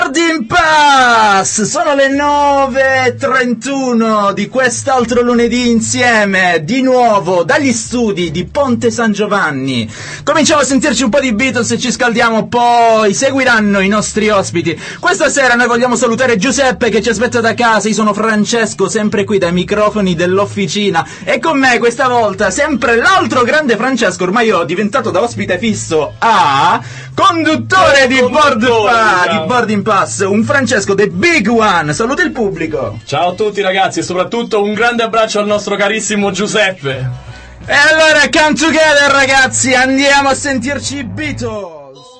Boarding Pass! Sono le 9:31 di quest'altro lunedì insieme, di nuovo, dagli studi di Ponte San Giovanni. Cominciamo a sentirci un po' di Beatles e ci scaldiamo, poi seguiranno i nostri ospiti. Questa sera noi vogliamo salutare Giuseppe che ci aspetta da casa. Io sono Francesco, sempre qui dai microfoni dell'officina. E con me questa volta sempre l'altro grande Francesco, ormai io ho diventato da ospite fisso a conduttore di Boarding Pass, un Francesco The Big One. Saluta il pubblico. Ciao a tutti ragazzi e soprattutto un grande abbraccio al nostro carissimo Giuseppe. E allora come together ragazzi, andiamo a sentirci i Beatles.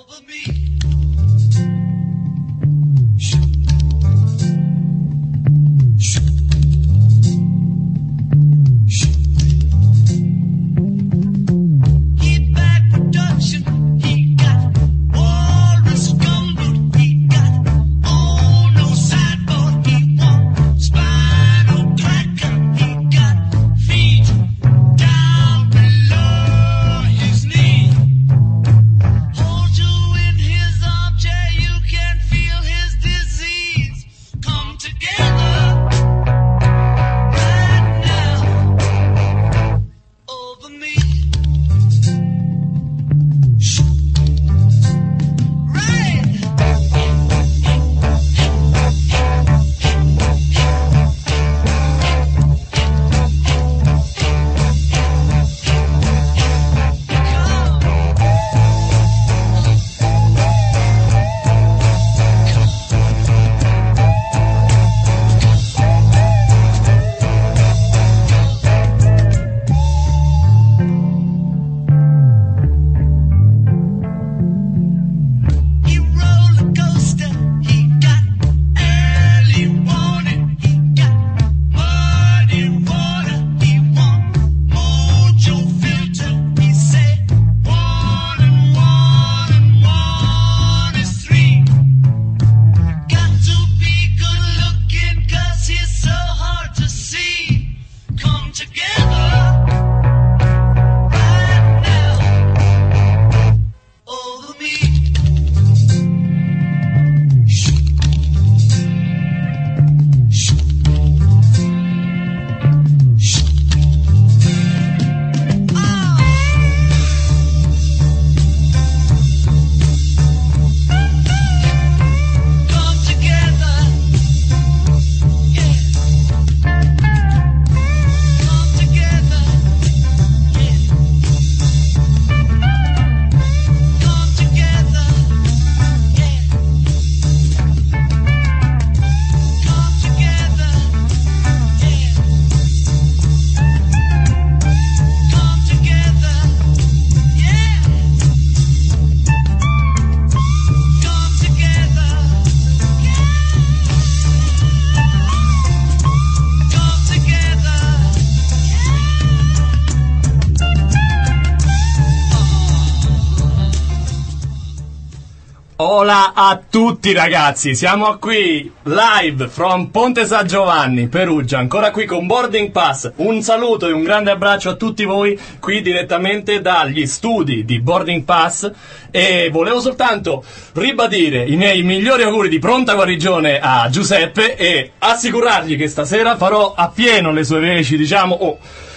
Hola a tutti ragazzi, siamo qui live from Ponte San Giovanni, Perugia, ancora qui con Boarding Pass. Un saluto e un grande abbraccio a tutti voi qui direttamente dagli studi di Boarding Pass e volevo soltanto ribadire i miei migliori auguri di pronta guarigione a Giuseppe e assicurargli che stasera farò appieno le sue veci, diciamo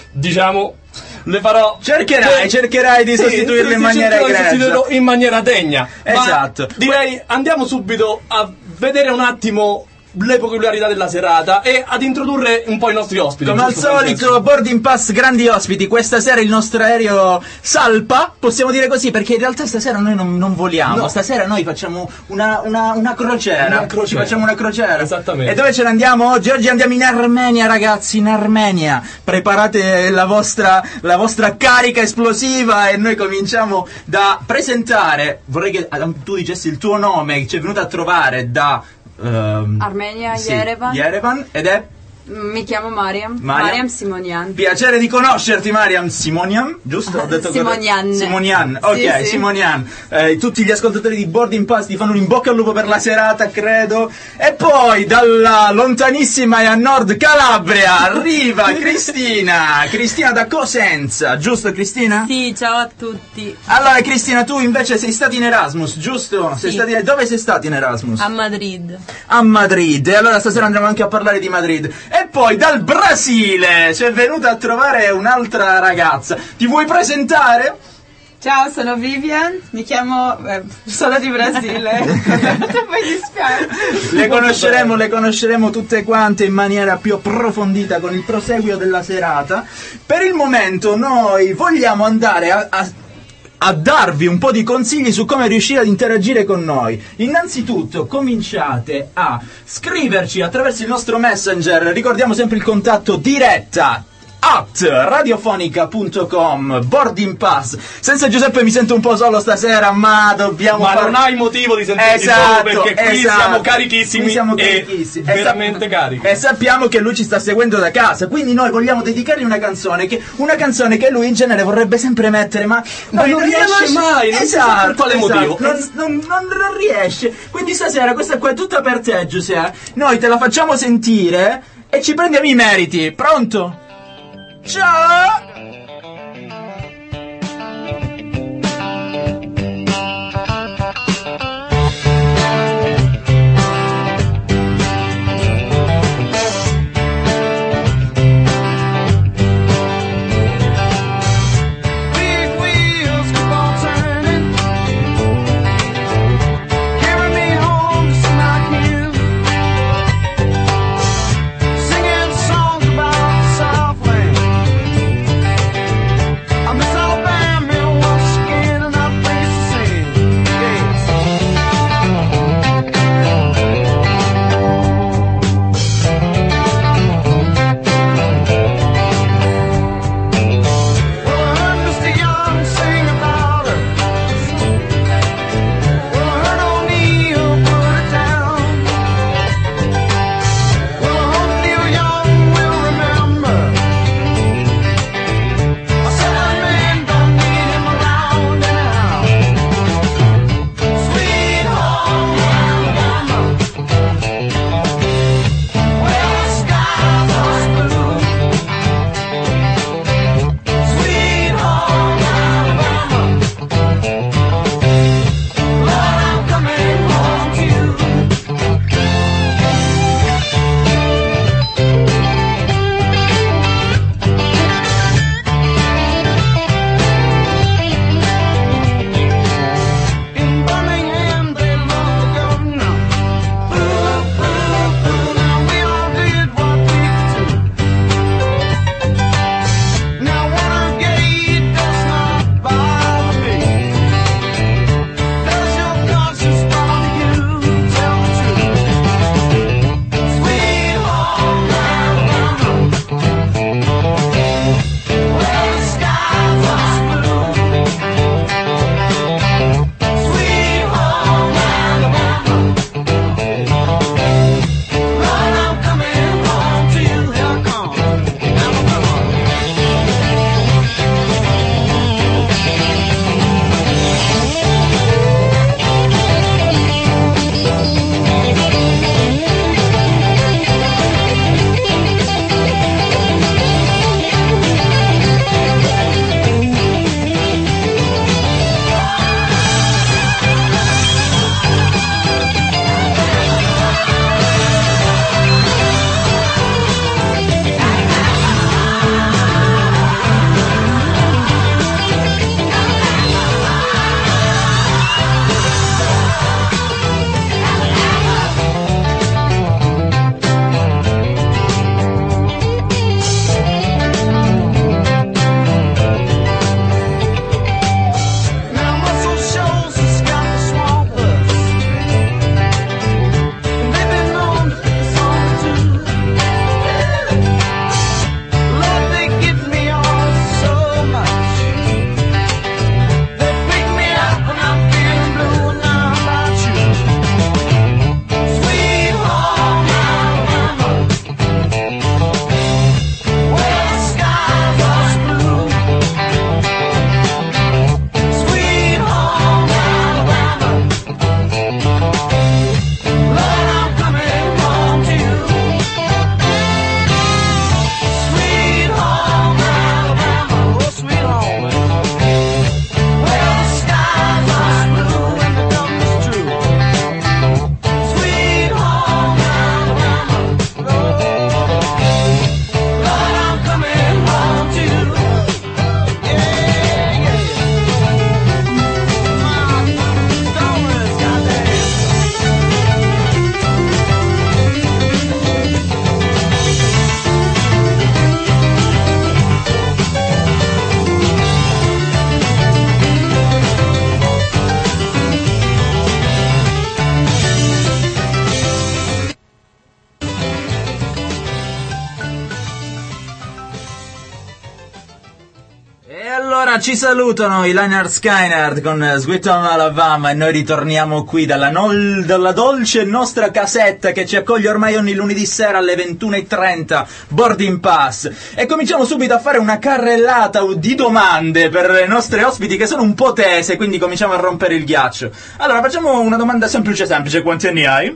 le farò. Cercherai di sostituirle in maniera egregia. Sostituirlo in maniera degna. Esatto. Ma direi andiamo subito a vedere un attimo le peculiarità della serata e ad introdurre un po' i nostri ospiti. Come al solito, Boarding Pass, grandi ospiti. Questa sera il nostro aereo salpa, possiamo dire così, perché in realtà stasera noi non voliamo. No. Stasera noi facciamo una crociera. Ci facciamo una crociera. Esattamente. E dove ce ne andiamo oggi? Oggi andiamo in Armenia, ragazzi, in Armenia. Preparate la vostra carica esplosiva e noi cominciamo da presentare. Vorrei che tu dicessi il tuo nome, ci è venuto a trovare da Armenia, sì, Yerevan. Yerevan, ed è Mi chiamo Mariam Simonian. Piacere di conoscerti, Mariam Simonian, giusto? Ho detto Simonian. Simonian, ok, sì. Simonian. Tutti gli ascoltatori di Boarding Pass ti fanno un in bocca al lupo per la serata, credo. E poi dalla lontanissima e a nord Calabria arriva Cristina da Cosenza, giusto Cristina? Sì, ciao a tutti. Allora Cristina, tu invece sei stata in Erasmus, giusto? Sì. Dove sei stata in Erasmus? A Madrid. A Madrid, e allora stasera andremo anche a parlare di Madrid. E poi dal Brasile ci è venuta a trovare un'altra ragazza. Ti vuoi presentare? Ciao, sono Vivian, mi chiamo... sono di Brasile, poi dispiace. Le conosceremo tutte quante in maniera più approfondita con il proseguio della serata. Per il momento noi vogliamo andare a darvi un po' di consigli su come riuscire ad interagire con noi. Innanzitutto cominciate a scriverci attraverso il nostro messenger, ricordiamo sempre il contatto diretta @radiofonica.com. Boarding Pass. Senza Giuseppe mi sento un po' solo stasera, ma dobbiamo non hai motivo di sentirti solo, perché qui siamo carichissimi, veramente carichi. E sappiamo che lui ci sta seguendo da casa, quindi noi vogliamo dedicargli una canzone che lui in genere vorrebbe sempre mettere, ma non riesce mai. Esatto, per quale motivo? Non riesce. Quindi stasera questa qua è tutta per te, Giuseppe. Noi te la facciamo sentire e ci prendiamo i meriti. Pronto? Ciao! Allora ci salutano i Lynyrd Skynyrd con Sweet Home Alabama e noi ritorniamo qui dalla dolce nostra casetta che ci accoglie ormai ogni lunedì sera alle 21:30, Boarding Pass, e cominciamo subito a fare una carrellata di domande per le nostre ospiti che sono un po' tese, quindi cominciamo a rompere il ghiaccio. Allora facciamo una domanda semplice, quanti anni hai?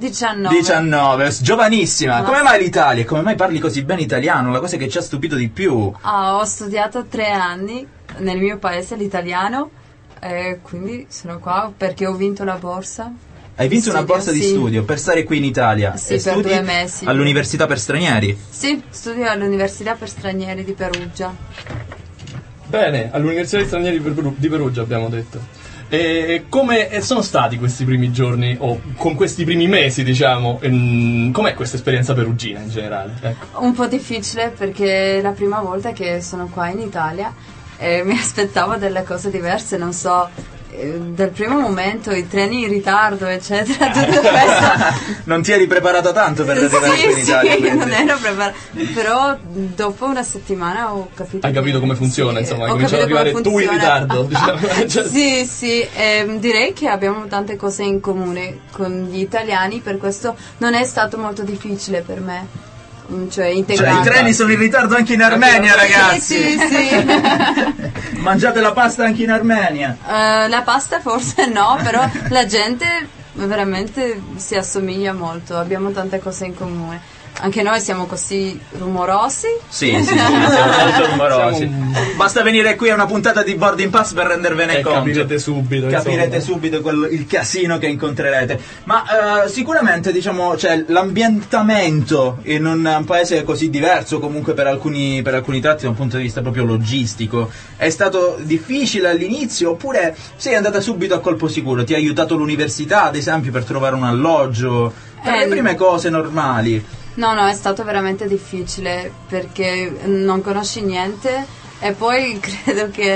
19, giovanissima. Come mai l'Italia? Come mai parli così bene italiano? La cosa che ci ha stupito di più. Ho studiato 3 anni nel mio paese, l'italiano, e quindi sono qua perché ho vinto la borsa. Hai vinto una borsa di studio per stare qui in Italia? Sì, per 2 mesi. All'università per stranieri? Sì, studio all'università per stranieri di Perugia. Bene, all'università di stranieri di Perugia abbiamo detto. E come sono stati questi primi giorni, o con questi primi mesi, diciamo, com'è questa esperienza perugina in generale? Ecco. Un po' difficile perché è la prima volta che sono qua in Italia e mi aspettavo delle cose diverse, non so, dal primo momento i treni in ritardo, eccetera, tutto questo. Non ti eri preparato tanto per arrivare qui in Italia? Sì, non ero preparata, però dopo una settimana ho capito. Hai capito come funziona, sì, insomma, hai cominciato ad arrivare tu in ritardo, diciamo. Sì, direi che abbiamo tante cose in comune con gli italiani, per questo non è stato molto difficile per me. Cioè i treni sono in ritardo anche in Armenia, ragazzi. Sì. Mangiate la pasta anche in Armenia? La pasta forse no, però la gente veramente si assomiglia molto, abbiamo tante cose in comune. Anche noi siamo così rumorosi. Sì, siamo molto rumorosi. Basta venire qui a una puntata di Boarding Pass per rendervene conto. Capirete subito il casino che incontrerete. Ma sicuramente, diciamo, cioè, l'ambientamento in un paese così diverso, comunque per alcuni tratti da un punto di vista proprio logistico, è stato difficile all'inizio oppure sei andata subito a colpo sicuro? Ti ha aiutato l'università, ad esempio, per trovare un alloggio? Per le prime cose normali? No, è stato veramente difficile perché non conosci niente e poi credo che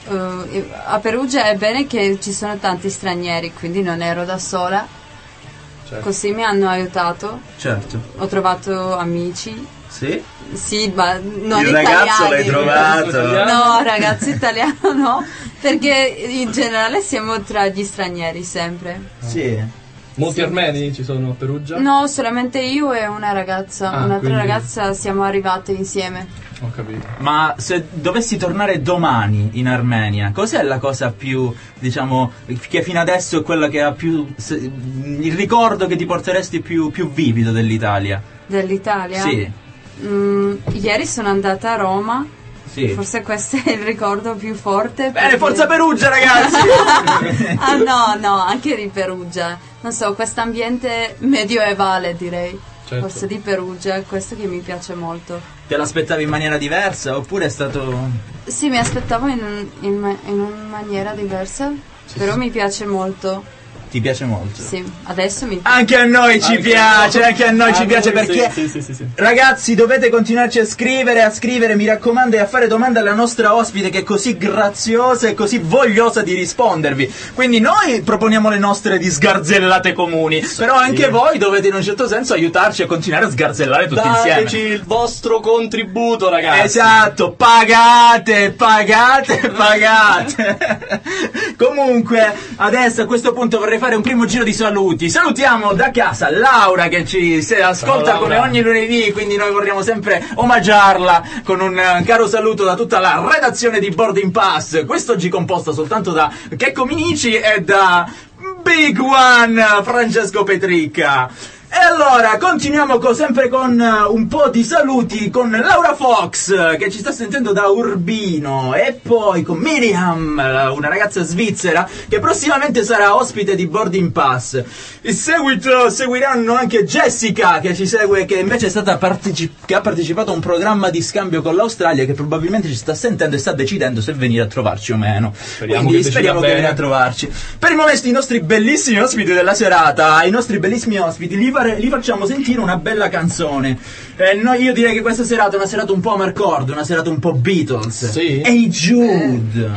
a Perugia è bene che ci sono tanti stranieri, quindi non ero da sola. Certo. Così mi hanno aiutato. Certo. Ho trovato amici. Sì? Sì, ma non il italiani. Ragazzo l'hai trovato? No, ragazzo italiano no, perché in generale siamo tra gli stranieri sempre. Sì. Molti armeni ci sono a Perugia? No, solamente io e una ragazza. Un'altra quindi... ragazza siamo arrivate insieme. Ho capito. Ma se dovessi tornare domani in Armenia, cos'è la cosa più, diciamo, che fino adesso è quella che ha più... il ricordo che ti porteresti più vivido dell'Italia? Dell'Italia? Sì. Ieri sono andata a Roma. Sì. Forse questo è il ricordo più forte. Bene, forza Perugia, ragazzi! No, anche di Perugia. Non so, quest'ambiente medioevale, direi. Certo. Forse di Perugia, questo che mi piace molto. Te l'aspettavi in maniera diversa oppure è stato... Sì, mi aspettavo in una maniera diversa, però mi piace molto. Ti piace molto? Sì, adesso mi piace. Anche a noi ci piace perché sì. Ragazzi, dovete continuarci a scrivere, mi raccomando, e a fare domande alla nostra ospite che è così graziosa e così vogliosa di rispondervi. Quindi noi proponiamo le nostre di sgarzellate comuni, però anche voi dovete in un certo senso aiutarci a continuare a sgarzellare tutti insieme. Dateci il vostro contributo, ragazzi. Esatto, pagate. Comunque, adesso a questo punto vorrei fare un primo giro di saluti. Salutiamo da casa Laura che ci ascolta come ogni lunedì, quindi noi vorremmo sempre omaggiarla con un caro saluto da tutta la redazione di Boarding Pass, quest'oggi composta soltanto da Checco Minici e da Big One Francesco Petricca. E allora, continuiamo sempre con un po' di saluti con Laura Fox, che ci sta sentendo da Urbino, e poi con Miriam, una ragazza svizzera, che prossimamente sarà ospite di Boarding Pass. In seguito seguiranno anche Jessica, che ci segue, che invece è stata che ha partecipato a un programma di scambio con l'Australia, che probabilmente ci sta sentendo e sta decidendo se venire a trovarci o meno. Speriamo che venga a trovarci. Per il momento i nostri bellissimi ospiti della serata, li facciamo sentire una bella canzone. Io direi che questa serata è una serata un po' Amarcord, una serata un po' Beatles. Sì. Hey Jude.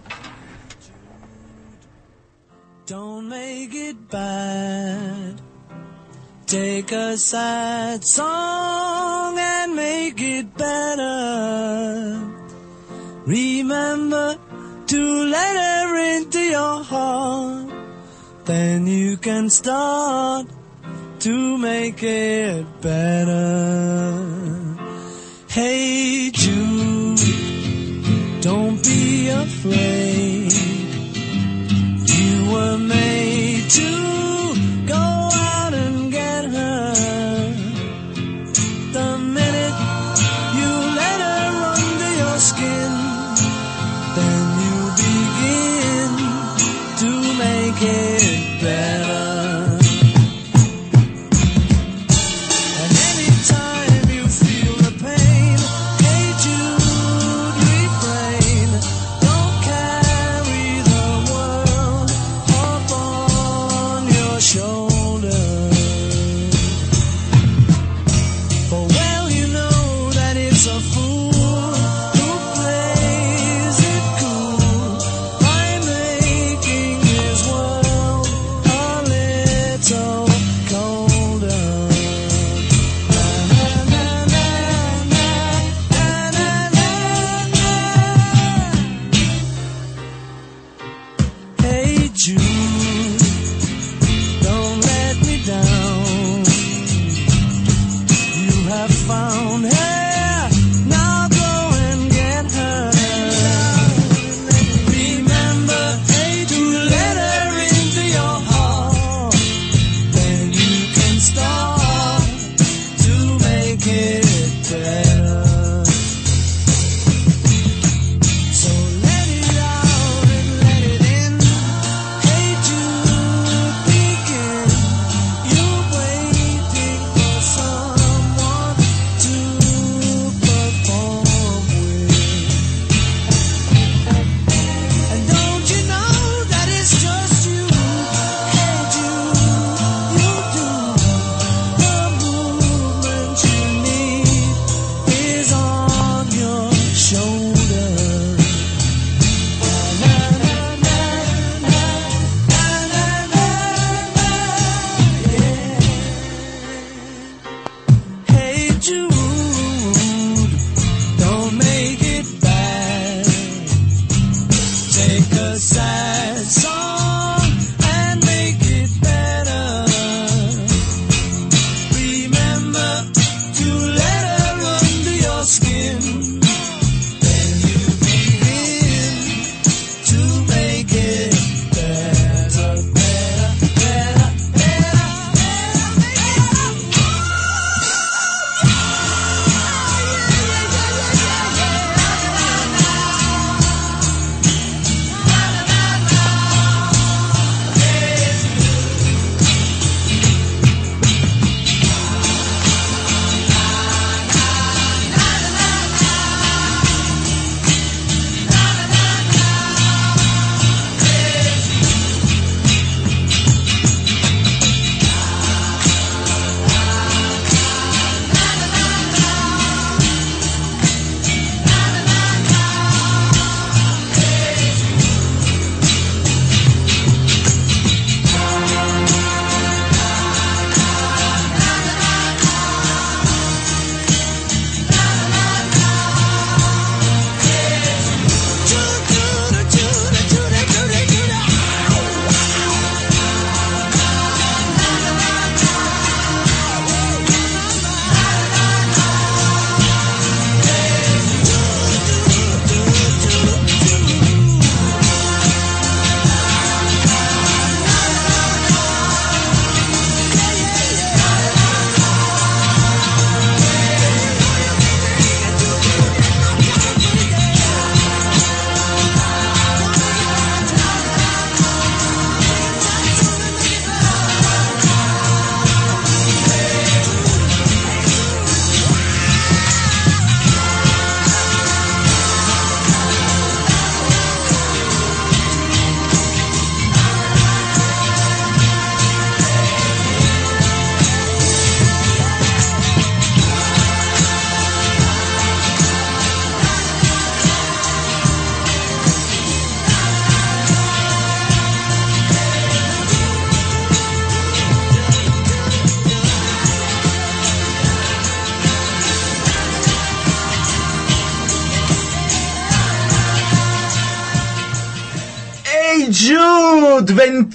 Don't make it bad. Take a sad song and make it better. Remember to let her into your heart. Then you can start to make it better. Hey Jude, don't be afraid. You were made to go out and get her. The minute you let her under your skin, then you begin to make it better. And anytime you feel the pain, hey Jude, refrain. Don't carry the world up on your shoulder. For well you know that it's a fool who plays it cool by making his world a little colder. Na, na, na, na, na, na, na. Hey Jude, don't let me down. You have found her, now go and get her. Remember, hey, to let her into your heart. Then you can start to make it better. So let it out and let it in. Hey Jude, begin. You're waiting for someone to perform with. And don't you know that it's just you? Hey Jude, you do. The movement you need is on your shoulder. Na, na, na, na, na, na, na, na, yeah. Hey Jude, don't make it bad. Take a sad song and make it better. Remember to let her under your skin. Then you begin to make it better, better, better, better, better. Good,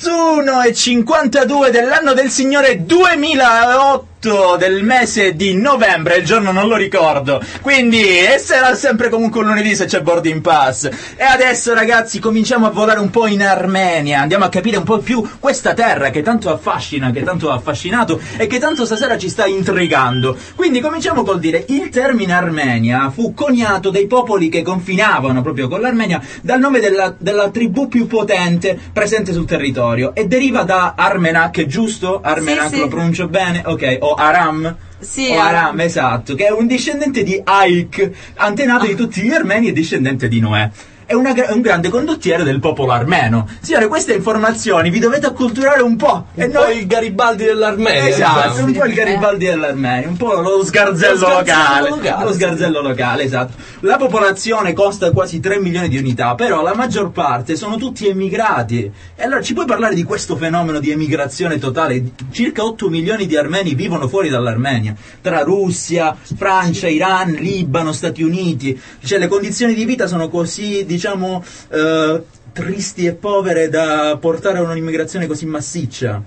21:52 dell'anno del Signore 2008, del mese di novembre, il giorno non lo ricordo, quindi sarà sempre comunque un lunedì se c'è boarding pass. E adesso ragazzi cominciamo a volare un po' in Armenia, andiamo a capire un po' più questa terra che tanto affascina, che tanto ha affascinato e che tanto stasera ci sta intrigando. Quindi cominciamo col dire: il termine Armenia fu coniato dai popoli che confinavano proprio con l'Armenia dal nome della tribù più potente presente sul territorio, e deriva da Armenak, giusto? Armenak, sì. Lo pronuncio bene? Ok, o Aram? Sì, o Aram, esatto, che è un discendente di Aik, antenato di tutti gli armeni e discendente di Noè. È un grande condottiere del popolo armeno. Signore, queste informazioni vi dovete acculturare un po'. Un po' il Garibaldi dell'Armenia. Esatto, diciamo. un po' il Garibaldi dell'Armenia, un po' lo sgarzello locale. Lo sgarzello locale, esatto. La popolazione consta quasi 3 milioni di unità, però la maggior parte sono tutti emigrati. E allora ci puoi parlare di questo fenomeno di emigrazione totale? Circa 8 milioni di armeni vivono fuori dall'Armenia, tra Russia, Francia, Iran, Libano, Stati Uniti. Cioè le condizioni di vita sono così, diciamo, tristi e povere da portare a un'immigrazione così massiccia.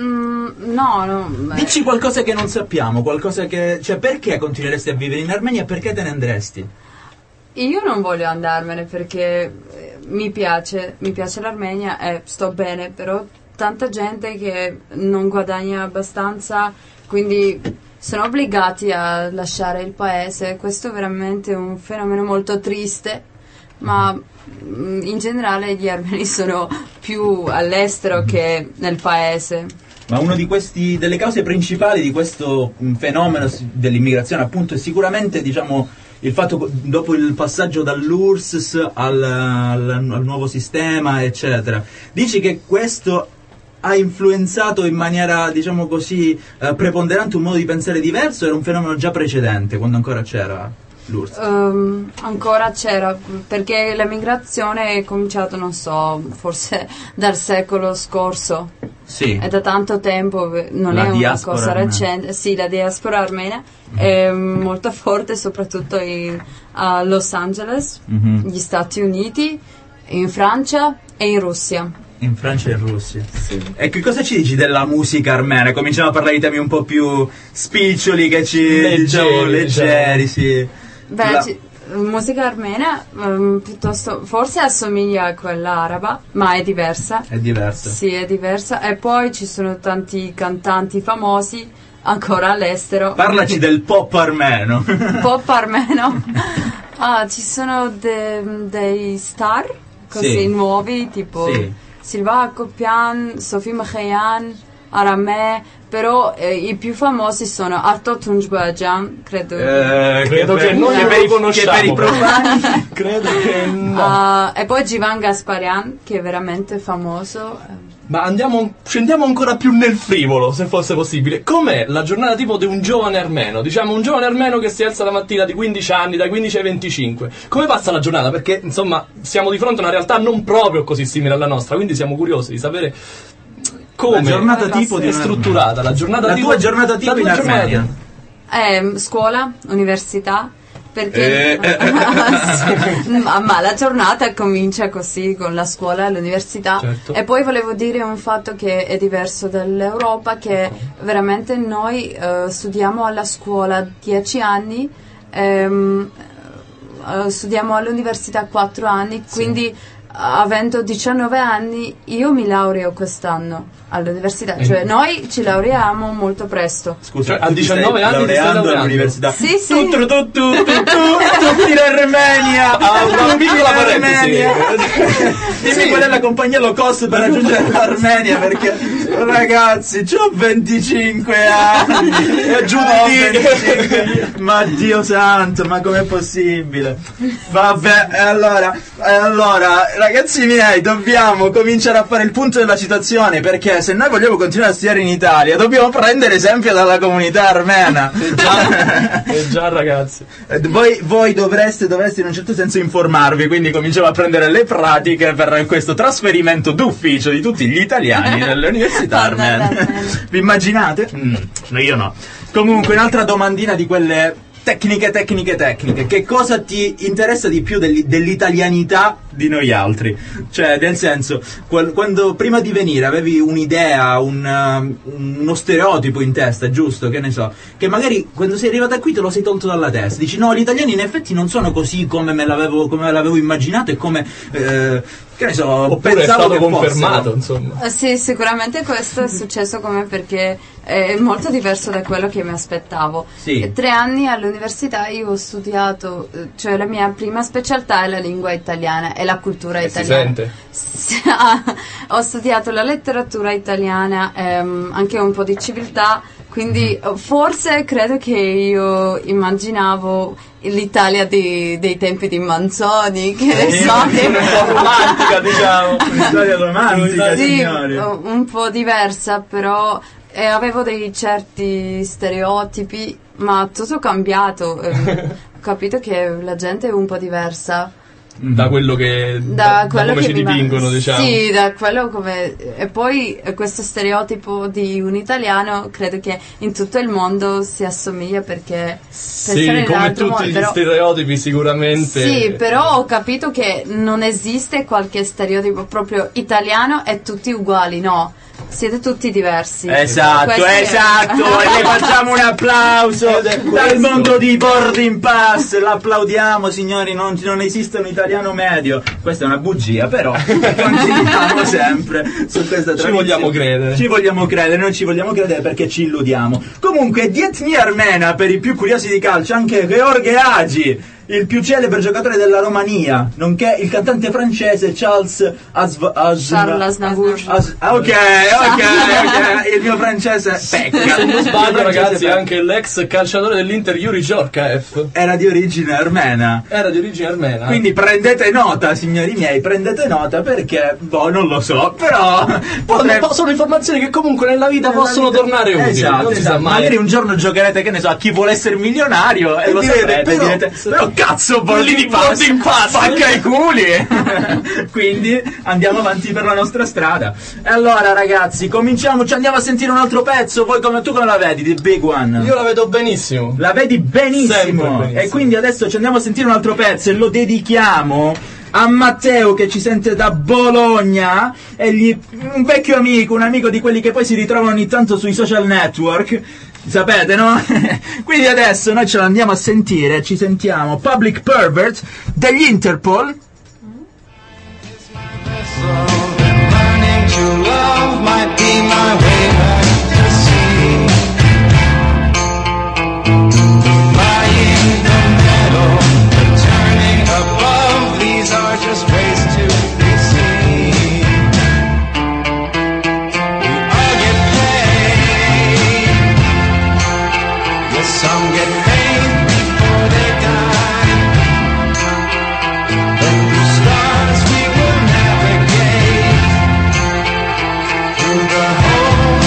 No. Dici qualcosa che non sappiamo, qualcosa che... Cioè, perché continueresti a vivere in Armenia e perché te ne andresti? Io non voglio andarmene perché mi piace l'Armenia e sto bene, però tanta gente che non guadagna abbastanza, quindi sono obbligati a lasciare il paese. Questo è veramente un fenomeno molto triste, ma in generale gli armeni sono più all'estero che nel paese. Ma uno di questi, delle cause principali di questo fenomeno dell'immigrazione, appunto, è sicuramente, diciamo, il fatto, dopo il passaggio dall'URSS al nuovo sistema, eccetera. Dici che questo ha influenzato in maniera, diciamo così, preponderante un modo di pensare diverso? Era un fenomeno già precedente, quando ancora c'era l'URSS? Ancora c'era, perché l'emigrazione è cominciata, non so, forse dal secolo scorso. Sì. È da tanto tempo, non La è una diaspora cosa armena. recente. Sì, la diaspora armena è molto forte, soprattutto a Los Angeles, gli Stati Uniti, in Francia e in Russia. In Francia e in Russia. Sì. E che cosa ci dici della musica armena? Cominciamo a parlare di temi un po' più spiccioli, che ci diciamo leggeri, sì. Beh, musica armena piuttosto, forse assomiglia a quella araba, ma è diversa. È diversa. Sì, è diversa. E poi ci sono tanti cantanti famosi ancora all'estero. Parlaci del pop armeno. Pop armeno. Ci sono dei star così Sì. nuovi, tipo Sì. Silva Akopyan, Sophie Machayan, Aramè, però i più famosi sono Arto Tunçbajan, credo. Credo che non che li per i conosciamo. profani. Credo che no. E poi Jivan Gasparian, che è veramente famoso. Ma scendiamo ancora più nel frivolo, se fosse possibile. Com'è la giornata tipo di un giovane armeno? Diciamo un giovane armeno che si alza la mattina di 15 anni, dai 15 ai 25. Come passa la giornata? Perché, insomma, siamo di fronte a una realtà non proprio così simile alla nostra, quindi siamo curiosi di sapere come La giornata tipo di è una- strutturata. La giornata tipo, tua giornata tipo la tua in giornata Armenia. Scuola, università, perché sì, ma la giornata comincia così con la scuola e l'università. Certo. E poi volevo dire un fatto che è diverso dall'Europa, che veramente noi studiamo alla scuola 10 anni, studiamo all'università 4 anni, quindi avendo 19 anni io mi laureo quest'anno all'università, cioè noi ci laureiamo molto presto. Scusa, Cioè, a tu ti 19 stai anni ti stai laureando laureando? all'università. Sì, sì. Tutti in Armenia. una piccola parentesi. Dimmi qual è la compagnia low cost per raggiungere l'Armenia, perché ragazzi, c'ho 25 anni e aggiungi ma Dio santo, ma com'è possibile? Vabbè, allora ragazzi miei, dobbiamo cominciare a fare il punto della situazione, perché se noi vogliamo continuare a studiare in Italia dobbiamo prendere esempio dalla comunità armena. già ragazzi. Voi dovreste in un certo senso informarvi, quindi cominciamo a prendere le pratiche per questo trasferimento d'ufficio di tutti gli italiani nelle università armene. Vi immaginate? No, io no. Comunque, un'altra domandina di quelle Tecniche. Che cosa ti interessa di più dell'italianità di noi altri? Cioè, nel senso, quando prima di venire avevi un'idea, uno stereotipo in testa, giusto? Che ne so, che magari quando sei arrivata qui te lo sei tolto dalla testa. Dici, no, gli italiani in effetti non sono così come me l'avevo immaginato e come... che ne so, oppure è stato confermato, insomma. Sì, sicuramente questo è successo come perché è molto diverso da quello che mi aspettavo. Sì. 3 anni all'università io ho studiato, cioè la mia prima specialità è la lingua italiana e la cultura italiana. Si sente. Ho studiato la letteratura italiana, anche un po' di civiltà, quindi forse credo che io immaginavo l'Italia dei tempi di Manzoni, che ne so, un po' romantica, diciamo. Un'storia romantica, sì, signori. un po' diversa, però avevo dei certi stereotipi, ma tutto cambiato. Ho capito che la gente è un po' diversa. Da quello che Da quello come che ci dipingono, diciamo. Sì, da quello come. E poi questo stereotipo di un italiano credo che in tutto il mondo si assomiglia perché sì, come tutti gli stereotipi sicuramente. Sì, però ho capito che non esiste qualche stereotipo proprio italiano e tutti uguali, no. Siete tutti diversi. Esatto. E le facciamo un applauso dal mondo di Boarding Pass. L'applaudiamo, signori. Non esiste un italiano medio. Questa è una bugia, però continuiamo sempre su questa tradizione. Ci vogliamo credere. Noi ci vogliamo credere perché ci illudiamo. Comunque, di etnia armena, per i più curiosi di calcio, anche Gheorghe Hagi, il più celebre giocatore della Romania, nonché il cantante francese Charles Aznavour. Ok, il mio francese pecca. Se non sbaglio, ragazzi, anche l'ex calciatore dell'Inter Yuri Djorkaeff era di origine armena. Quindi prendete nota, signori miei, prendete nota perché, non lo so, però sono informazioni che comunque nella vita possono tornare utili. Esatto, non si sa mai. Magari un giorno giocherete, che ne so, a Chi vuole essere milionario e lo saprete, direte, cazzo, Boarding Pass, facca i culi. Quindi andiamo avanti per la nostra strada. E allora, ragazzi, cominciamo, ci andiamo a sentire un altro pezzo. Tu come la vedi, The Big One? Io la vedo benissimo. La vedi benissimo. Sempre benissimo. E quindi adesso ci andiamo a sentire un altro pezzo e lo dedichiamo a Matteo, che ci sente da Bologna, un vecchio amico, un amico di quelli che poi si ritrovano ogni tanto sui social network. Sapete, no? Quindi adesso noi ce l'andiamo a sentire, ci sentiamo Public Pervert degli Interpol. Some get paid before they die. But through stars we will navigate through the whole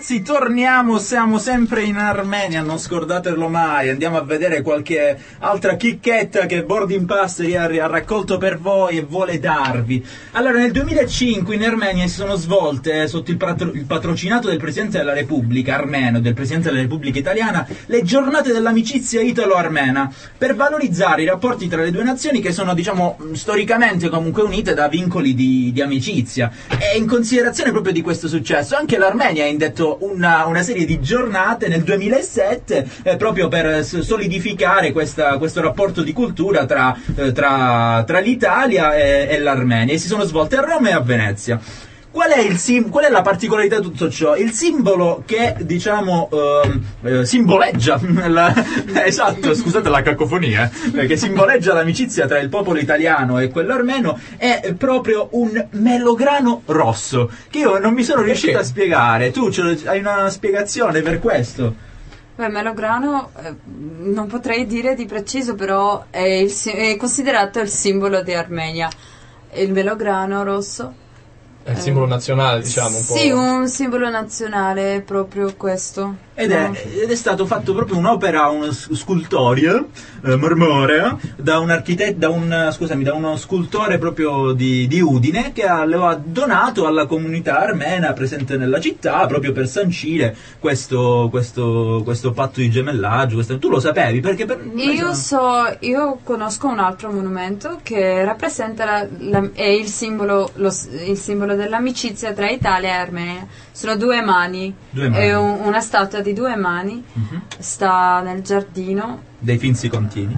ragazzi, torniamo, siamo sempre in Armenia, non scordatelo mai, andiamo a vedere qualche altra chicchetta che Boarding Pass ha raccolto per voi e vuole darvi. Allora, nel 2005 in Armenia si sono svolte, sotto il patrocinato del Presidente della Repubblica armeno e del Presidente della Repubblica italiana, le giornate dell'amicizia italo-armena, per valorizzare i rapporti tra le due nazioni che sono, diciamo, storicamente comunque unite da vincoli di amicizia. E in considerazione proprio di questo successo, anche l'Armenia ha indetto una serie di giornate nel 2007 proprio per solidificare questo rapporto di cultura tra l'Italia e l'Armenia, e si sono svolte a Roma e a Venezia. Qual è la particolarità di tutto ciò? Il simbolo che, diciamo, simboleggia esatto, scusate la cacofonia, che simboleggia l'amicizia tra il popolo italiano e quello armeno, è proprio un melograno rosso, che io non mi sono riuscito a spiegare. Tu hai una spiegazione per questo? Beh, melograno non potrei dire di preciso, però è considerato il simbolo di Armenia. Il melograno rosso è il simbolo nazionale, diciamo, un po'. Sì, un simbolo nazionale, è proprio questo. Ed è stato fatto proprio un'opera, uno scultorio marmorea da uno scultore proprio di Udine, che lo ha donato alla comunità armena presente nella città, proprio per sancire questo patto di gemellaggio. Tu lo sapevi? Perché Io conosco un altro monumento che rappresenta è il simbolo dell'amicizia tra Italia e Armenia. Sono due mani. È una statua di due mani. Sta nel giardino dei Finzi Contini.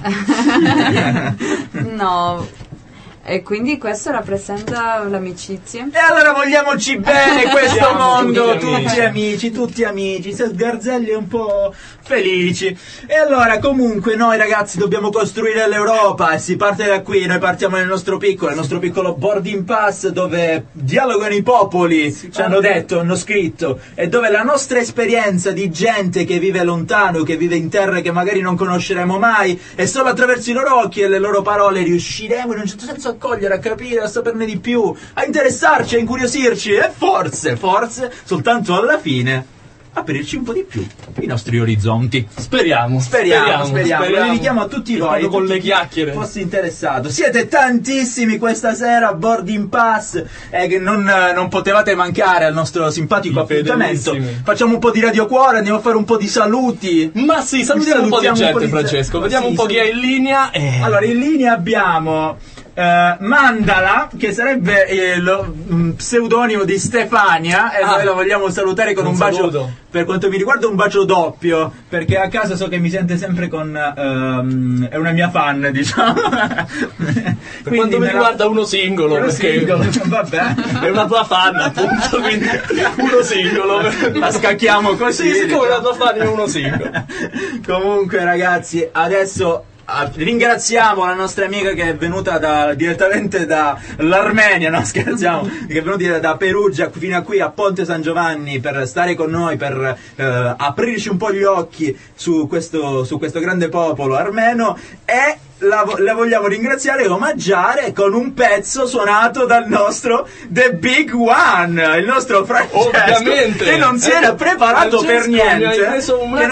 No, e quindi questo rappresenta l'amicizia. E allora vogliamoci bene questo mondo, tutti amici, se sgarzelli un po' felici. E allora comunque noi ragazzi dobbiamo costruire l'Europa, e si parte da qui. Noi partiamo nel nostro piccolo Boarding Pass, dove dialogano i popoli, ci hanno detto, hanno scritto, e dove la nostra esperienza di gente che vive lontano, che vive in terre che magari non conosceremo mai, e solo attraverso i loro occhi e le loro parole riusciremo in un certo senso a cogliere, a capire, a saperne di più, a interessarci, a incuriosirci, e forse soltanto alla fine aprirci un po' di più i nostri orizzonti. Speriamo. Lo dedichiamo a tutti voi, con le chiacchiere. Fossi interessato. Siete tantissimi questa sera a Boarding Pass, che non potevate mancare al nostro simpatico appuntamento. Facciamo un po' di Radio Cuore, andiamo a fare un po' di saluti. Ma sì, salutiamo un po' di gente, Francesco. Vediamo un po' chi è in linea. Allora, in linea abbiamo Mandala, che sarebbe lo pseudonimo di Stefania, e noi la vogliamo salutare con un bacio. Saluto. Per quanto mi riguarda un bacio doppio, perché a casa so che mi sente sempre con è una mia fan, diciamo. Per quanto mi riguarda uno singolo, vabbè, è una tua fan, appunto, quindi uno singolo. La scacchiamo così. Sì, come la tua fan è uno singolo. Comunque ragazzi, adesso ringraziamo la nostra amica che è venuta direttamente dall'Armenia, no scherziamo, che è venuta da Perugia fino a qui a Ponte San Giovanni per stare con noi, per aprirci un po' gli occhi su questo grande popolo armeno, e la vogliamo ringraziare e omaggiare con un pezzo suonato dal nostro The Big One, il nostro Francesco, ovviamente, che non si era preparato per niente,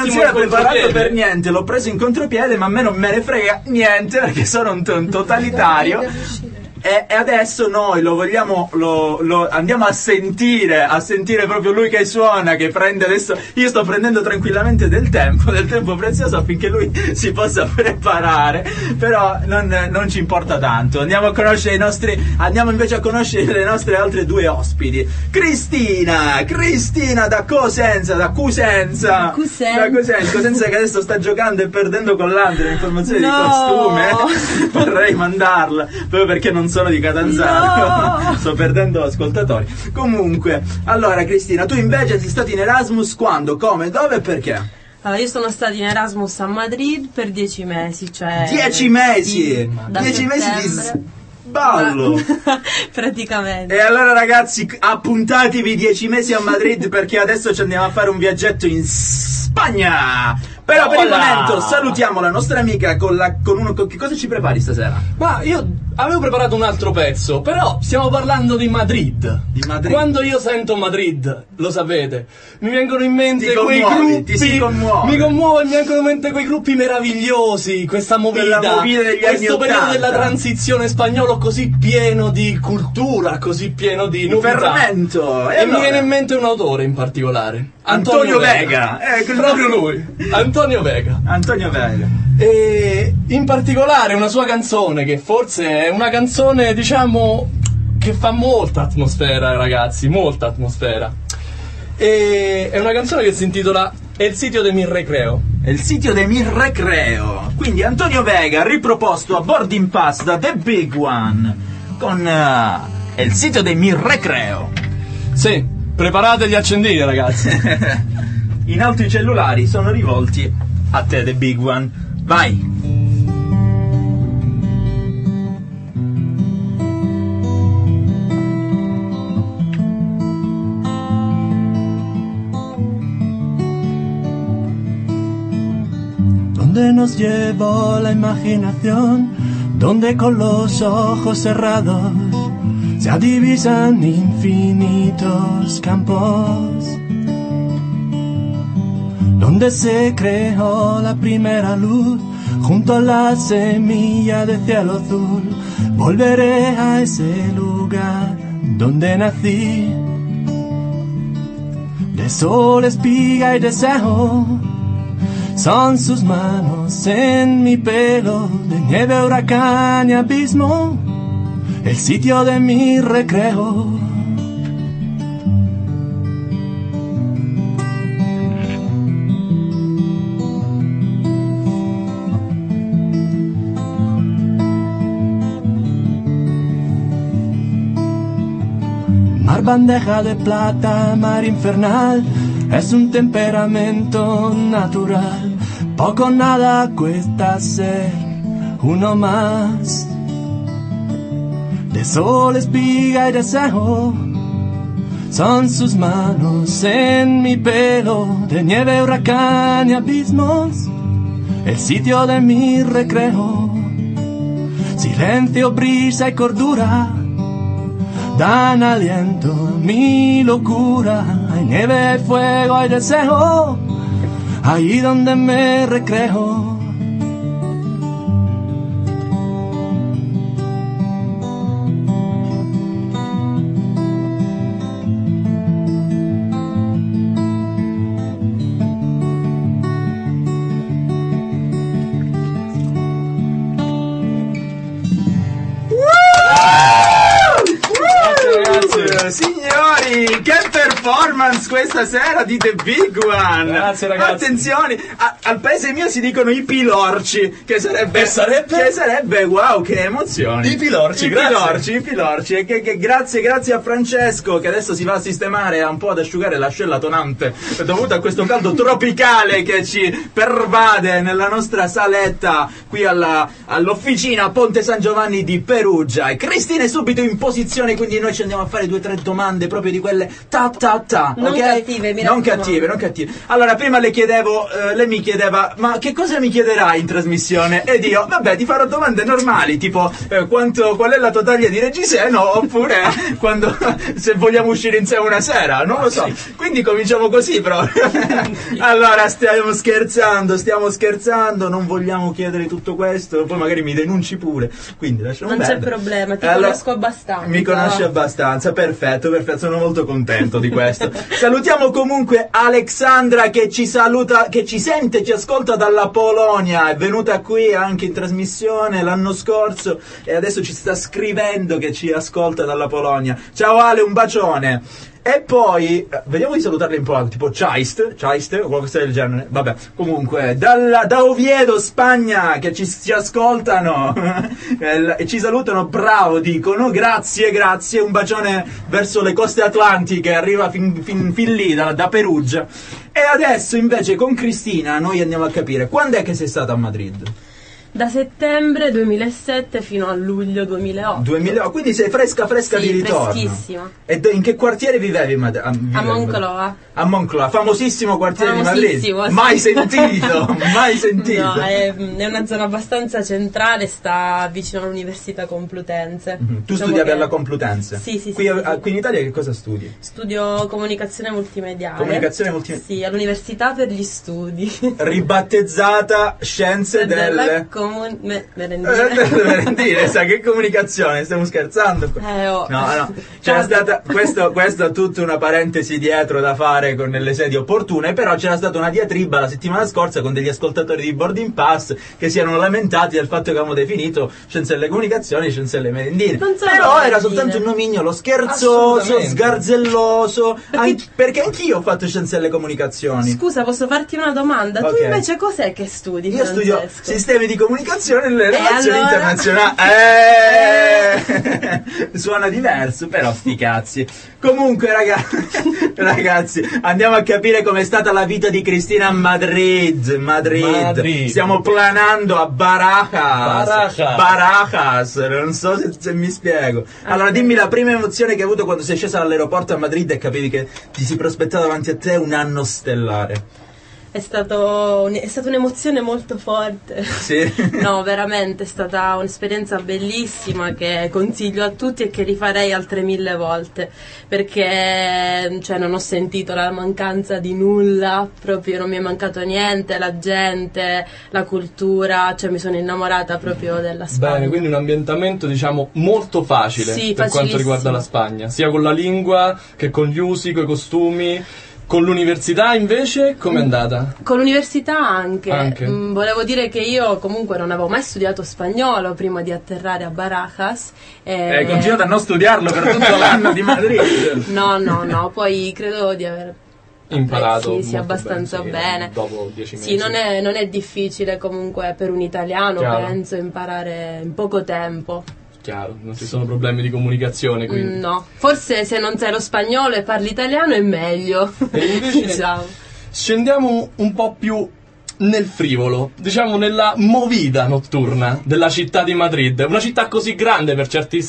l'ho preso in contropiede, ma a me non me ne frega niente perché sono un totalitario. E adesso noi lo andiamo a sentire proprio lui che suona, che prende adesso. Io sto prendendo tranquillamente del tempo prezioso affinché lui si possa preparare, però non ci importa tanto. Andiamo invece a conoscere le nostre altre due ospiti. Cristina da Cosenza, che adesso sta giocando e perdendo con l'Andrea informazioni di costume. Vorrei mandarla proprio perché non sono di Catanzaro, sto perdendo ascoltatori. Comunque, allora Cristina, tu invece sei stata in Erasmus quando, come, dove e perché? Allora, io sono stata in Erasmus a Madrid per 10 mesi, cioè 10 mesi? 10 mesi di ballo praticamente. E allora ragazzi, appuntatevi 10 mesi a Madrid, perché adesso ci andiamo a fare un viaggetto in Spagna. Però per il Hola! momento salutiamo la nostra amica che cosa ci prepari stasera? Ma io avevo preparato un altro pezzo, però stiamo parlando di Madrid. Di Madrid. Quando io sento Madrid, lo sapete, mi vengono in mente Ti quei commuovi, gruppi. ti si commuove. Mi commuovo e mi vengono in mente quei gruppi meravigliosi, questa movida, Quella movida degli anni questo periodo 80. della transizione spagnolo così pieno di cultura, così pieno di novità. Fermento. E mi viene in mente un autore in particolare. Antonio Vega. Proprio lui. Antonio Vega. Antonio Vega. E in particolare una sua canzone che forse è una canzone, diciamo, che fa molta atmosfera, ragazzi, molta atmosfera. E è una canzone che si intitola El sitio de mi recreo. È il sito dei mi recreo. Quindi Antonio Vega riproposto a Boarding Pass da The Big One con è il sito dei mi recreo. Sì, preparate gli accendini, ragazzi. In alto i cellulari sono rivolti a te, The Big One. Vai. Donde nos llevó la imaginación, donde con los ojos cerrados se divisan infinitos campos, donde se creó la primera luz, junto a la semilla de cielo azul. Volveré a ese lugar donde nací, de sol, espiga y deseo. Son sus manos en mi pelo, de nieve, huracán y abismo, el sitio de mi recreo. Mar bandeja de plata, mar infernal, es un temperamento natural. Poco o nada cuesta ser uno más. De sol, espiga y deseo, son sus manos en mi pelo, de nieve, huracán y abismos, el sitio de mi recreo. Silencio, brisa y cordura dan aliento a mi locura. Hay nieve, hay fuego, hay deseo, ahí donde me recreo. Signori, che performance questa sera di The Big One. Grazie, ragazzi. Attenzione, al paese mio si dicono i pilorci, che sarebbe, E sarebbe? Che sarebbe wow, che emozioni. I pilorci, I grazie. pilorci. E che grazie a Francesco, che adesso si va a sistemare un po' ad asciugare l'ascella tonante dovuta a questo caldo tropicale che ci pervade nella nostra saletta qui all'officina a Ponte San Giovanni di Perugia. E Cristina è subito in posizione, quindi noi ci andiamo a fare 2 o 3 domande proprio di quelle ta. Non ok? cattive, mi non raccomando. cattive. Allora, prima lei mi chiedeva, ma che cosa mi chiederai in trasmissione? Ed io, vabbè, ti farò domande normali, tipo qual è la tua taglia di reggiseno, oppure se vogliamo uscire insieme una sera, non lo so. Quindi cominciamo così proprio. Allora, stiamo scherzando, non vogliamo chiedere tutto questo, poi magari mi denunci pure. Quindi lasciamo Non perdere. c'è problema, ti Allora, conosco abbastanza. Mi conosci abbastanza, perfetto, sono molto contento di questo. Salutiamo comunque Alexandra che ci saluta, che ci sente, ci ascolta dalla Polonia, è venuta qui anche in trasmissione l'anno scorso e adesso ci sta scrivendo che ci ascolta dalla Polonia. Ciao Ale, un bacione. E poi, vediamo di salutarli in polacco, tipo Chaist o qualcosa del genere. Vabbè, comunque, da Oviedo, Spagna, che ci ascoltano e ci salutano, bravo, dicono, grazie, un bacione verso le coste atlantiche, arriva fin lì, da Perugia. E adesso, invece, con Cristina, noi andiamo a capire, quando è che sei stata a Madrid? Da settembre 2007 fino a luglio 2008. Quindi sei fresca Sì, di ritorno. freschissima. E in che quartiere vivevi? A Moncloa. A Moncloa, famosissimo quartiere Famosissimo, di sì. Madrid. Mai sentito. No, è una zona abbastanza centrale, sta vicino all'Università Complutense. Tu Diciamo studiavi che- alla Complutense? Sì, sì, Qui, sì, sì. qui in Italia che cosa studi? Studio comunicazione multimediale. Comunicazione multimediale. Sì, all'Università per gli Studi. Ribattezzata Scienze delle... merendine, sa che comunicazione, stiamo scherzando? Oh. No, c'era stata questo è tutta una parentesi dietro da fare con le sedi opportune, però c'era stata una diatriba la settimana scorsa con degli ascoltatori di Boarding Pass che si erano lamentati del fatto che avevamo definito Scienze delle Comunicazioni Scienze delle Merendine. Non sono Però era merendine. soltanto un nomignolo scherzoso, Assolutamente. sgarzelloso, perché anch'io ho fatto Scienze delle Comunicazioni. Scusa, posso farti una domanda? Ok. Tu invece cos'è che studi, Io studio Francesco? sistemi di comunicazione e le relazioni allora? internazionali. Suona diverso, però sti cazzi. Comunque, ragazzi, andiamo a capire com'è stata la vita di Cristina a Madrid. Stiamo planando a Barajas. Non so se mi spiego. Allora, dimmi la prima emozione che hai avuto quando sei scesa all'aeroporto a Madrid e capivi che ti si prospettava davanti a te un anno stellare. È stata un'emozione molto forte. Sì. No, veramente è stata un'esperienza bellissima che consiglio a tutti e che rifarei altre 1000 volte, perché non ho sentito la mancanza di nulla, proprio non mi è mancato niente, la gente, la cultura, mi sono innamorata proprio della Spagna. Bene, quindi un ambientamento diciamo molto facile Sì, per quanto facilissimo. riguarda la Spagna, sia con la lingua che con gli usi, con i costumi. Con l'università invece com'è andata? Con l'università anche. Anche. Volevo dire che io comunque non avevo mai studiato spagnolo prima di atterrare a Barajas. Hai continuato a non studiarlo per tutto l'anno di Madrid. No, poi credo di aver Imparato sì, molto abbastanza bene. Dopo 10 mesi. Sì, non è difficile comunque per un italiano, Chiaro. penso, imparare in poco tempo. Chiaro, non ci sono problemi di comunicazione, quindi. No, forse se non sai lo spagnolo e parli italiano è meglio. E invece diciamo. scendiamo un po' più nel frivolo, diciamo nella movida notturna della città di Madrid, una città così grande per certi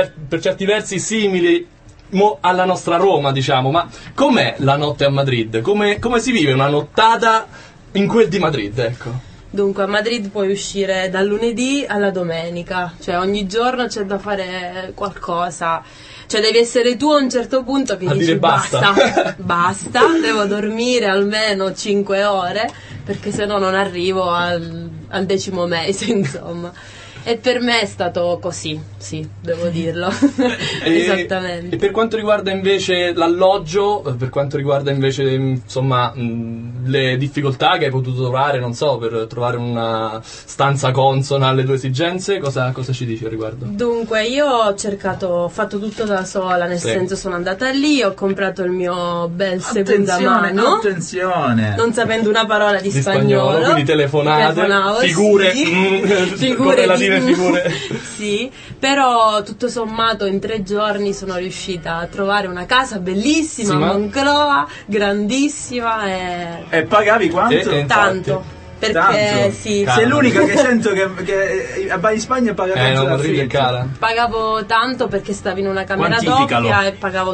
versi simili alla nostra Roma, diciamo, ma com'è la notte a Madrid? Come si vive una nottata in quel di Madrid, ecco? Dunque, a Madrid puoi uscire dal lunedì alla domenica, ogni giorno c'è da fare qualcosa. Devi essere tu a un certo punto che A dici dire basta. basta, devo dormire almeno 5 ore, perché sennò non arrivo al 10° mese, insomma. E per me è stato così, sì, devo dirlo. Esattamente. E per quanto riguarda invece l'alloggio, per quanto riguarda invece insomma le difficoltà che hai potuto trovare, non so, per trovare una stanza consona alle tue esigenze, cosa ci dici al riguardo? Dunque, io ho fatto tutto da sola, nel senso sono andata lì, ho comprato il mio bel seconda mano. Attenzione! Non sapendo una parola di spagnolo. Quindi telefonavo, figure, sì. correlative figure. Sì, però tutto sommato in 3 giorni sono riuscita a trovare una casa bellissima, Sì, ma- a Moncloa, grandissima E pagavi quanto? E- tanto. Perché Tanto? sì, Caro. Sei l'unica che sento che vai in Spagna e paga tanto no, Madrid è l'affitto. cara. pagavo tanto perché stavo in una camera Quantificalo. doppia e pagavo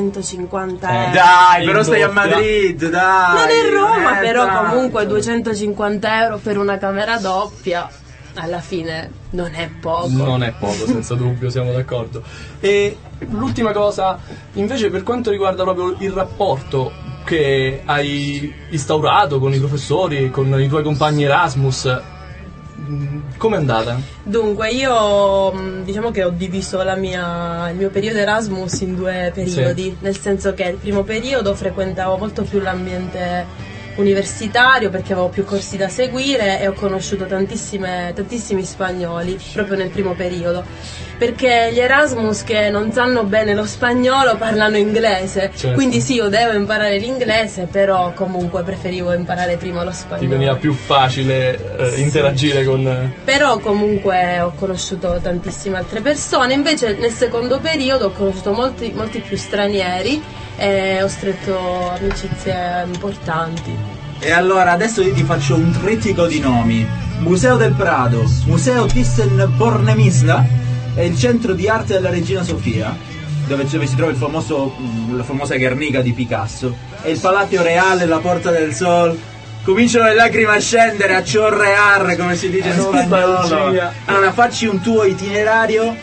250 euro. Dai, In però stai a doppia. Madrid, dai. Non è Roma, però tanto. comunque 250 euro per una camera doppia alla fine non è poco. Non è poco, senza dubbio, siamo d'accordo. E l'ultima cosa, invece, per quanto riguarda proprio il rapporto che hai instaurato con i professori, con i tuoi compagni Erasmus, com'è andata? Dunque, io diciamo che ho diviso il mio periodo Erasmus in 2 periodi, Sì. nel senso che il primo periodo frequentavo molto più l'ambiente universitario perché avevo più corsi da seguire e ho conosciuto tantissimi spagnoli proprio nel primo periodo, perché gli Erasmus che non sanno bene lo spagnolo parlano inglese, Certo. quindi sì, io devo imparare l'inglese, però comunque preferivo imparare prima lo spagnolo. Ti veniva più facile interagire con... Però comunque ho conosciuto tantissime altre persone, invece nel secondo periodo ho conosciuto molti più stranieri e ho stretto amicizie importanti. E allora adesso io ti faccio un trittico di nomi. Museo del Prado, Museo Thyssen-Bornemisza è il centro di arte della Regina Sofia, dove si trova la famosa Guernica di Picasso, e il Palazzo Reale, la Porta del Sol. Cominciano le lacrime a scendere, a chorrear, come si dice in spagnolo. Allora facci un tuo itinerario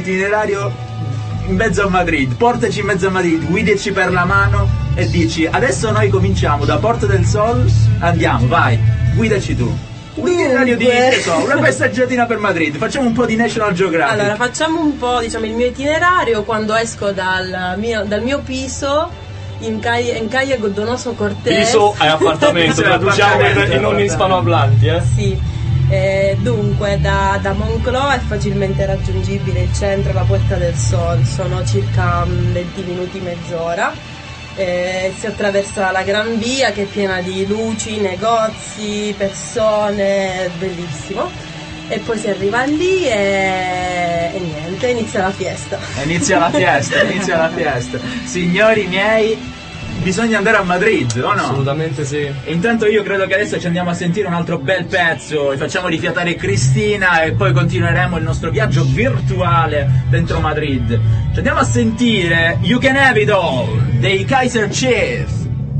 in mezzo a Madrid, portaci in mezzo a Madrid, guidaci per la mano e dici: adesso noi cominciamo da Porta del Sol, andiamo, vai, guidaci tu. Un itinerario di una passeggiatina per Madrid, facciamo un po' di National Geographic. Allora, facciamo un po', diciamo, il mio itinerario quando esco dal mio piso in calle Donoso Cortés. Piso è appartamento, traduciamo per i non ispanoparlanti, Sì. Dunque da Moncloa è facilmente raggiungibile il centro, la Puerta del Sol, sono circa 20 minuti, mezz'ora. Si attraversa la Gran Via che è piena di luci, negozi, persone, bellissimo. E poi si arriva lì e niente, inizia la fiesta. Inizia la fiesta. Signori miei, bisogna andare a Madrid, o no? Assolutamente sì. E intanto io credo che adesso ci andiamo a sentire un altro bel pezzo e facciamo rifiatare Cristina e poi continueremo il nostro viaggio virtuale dentro Madrid. Ci andiamo a sentire You Can Have It All dei Kaiser Chiefs.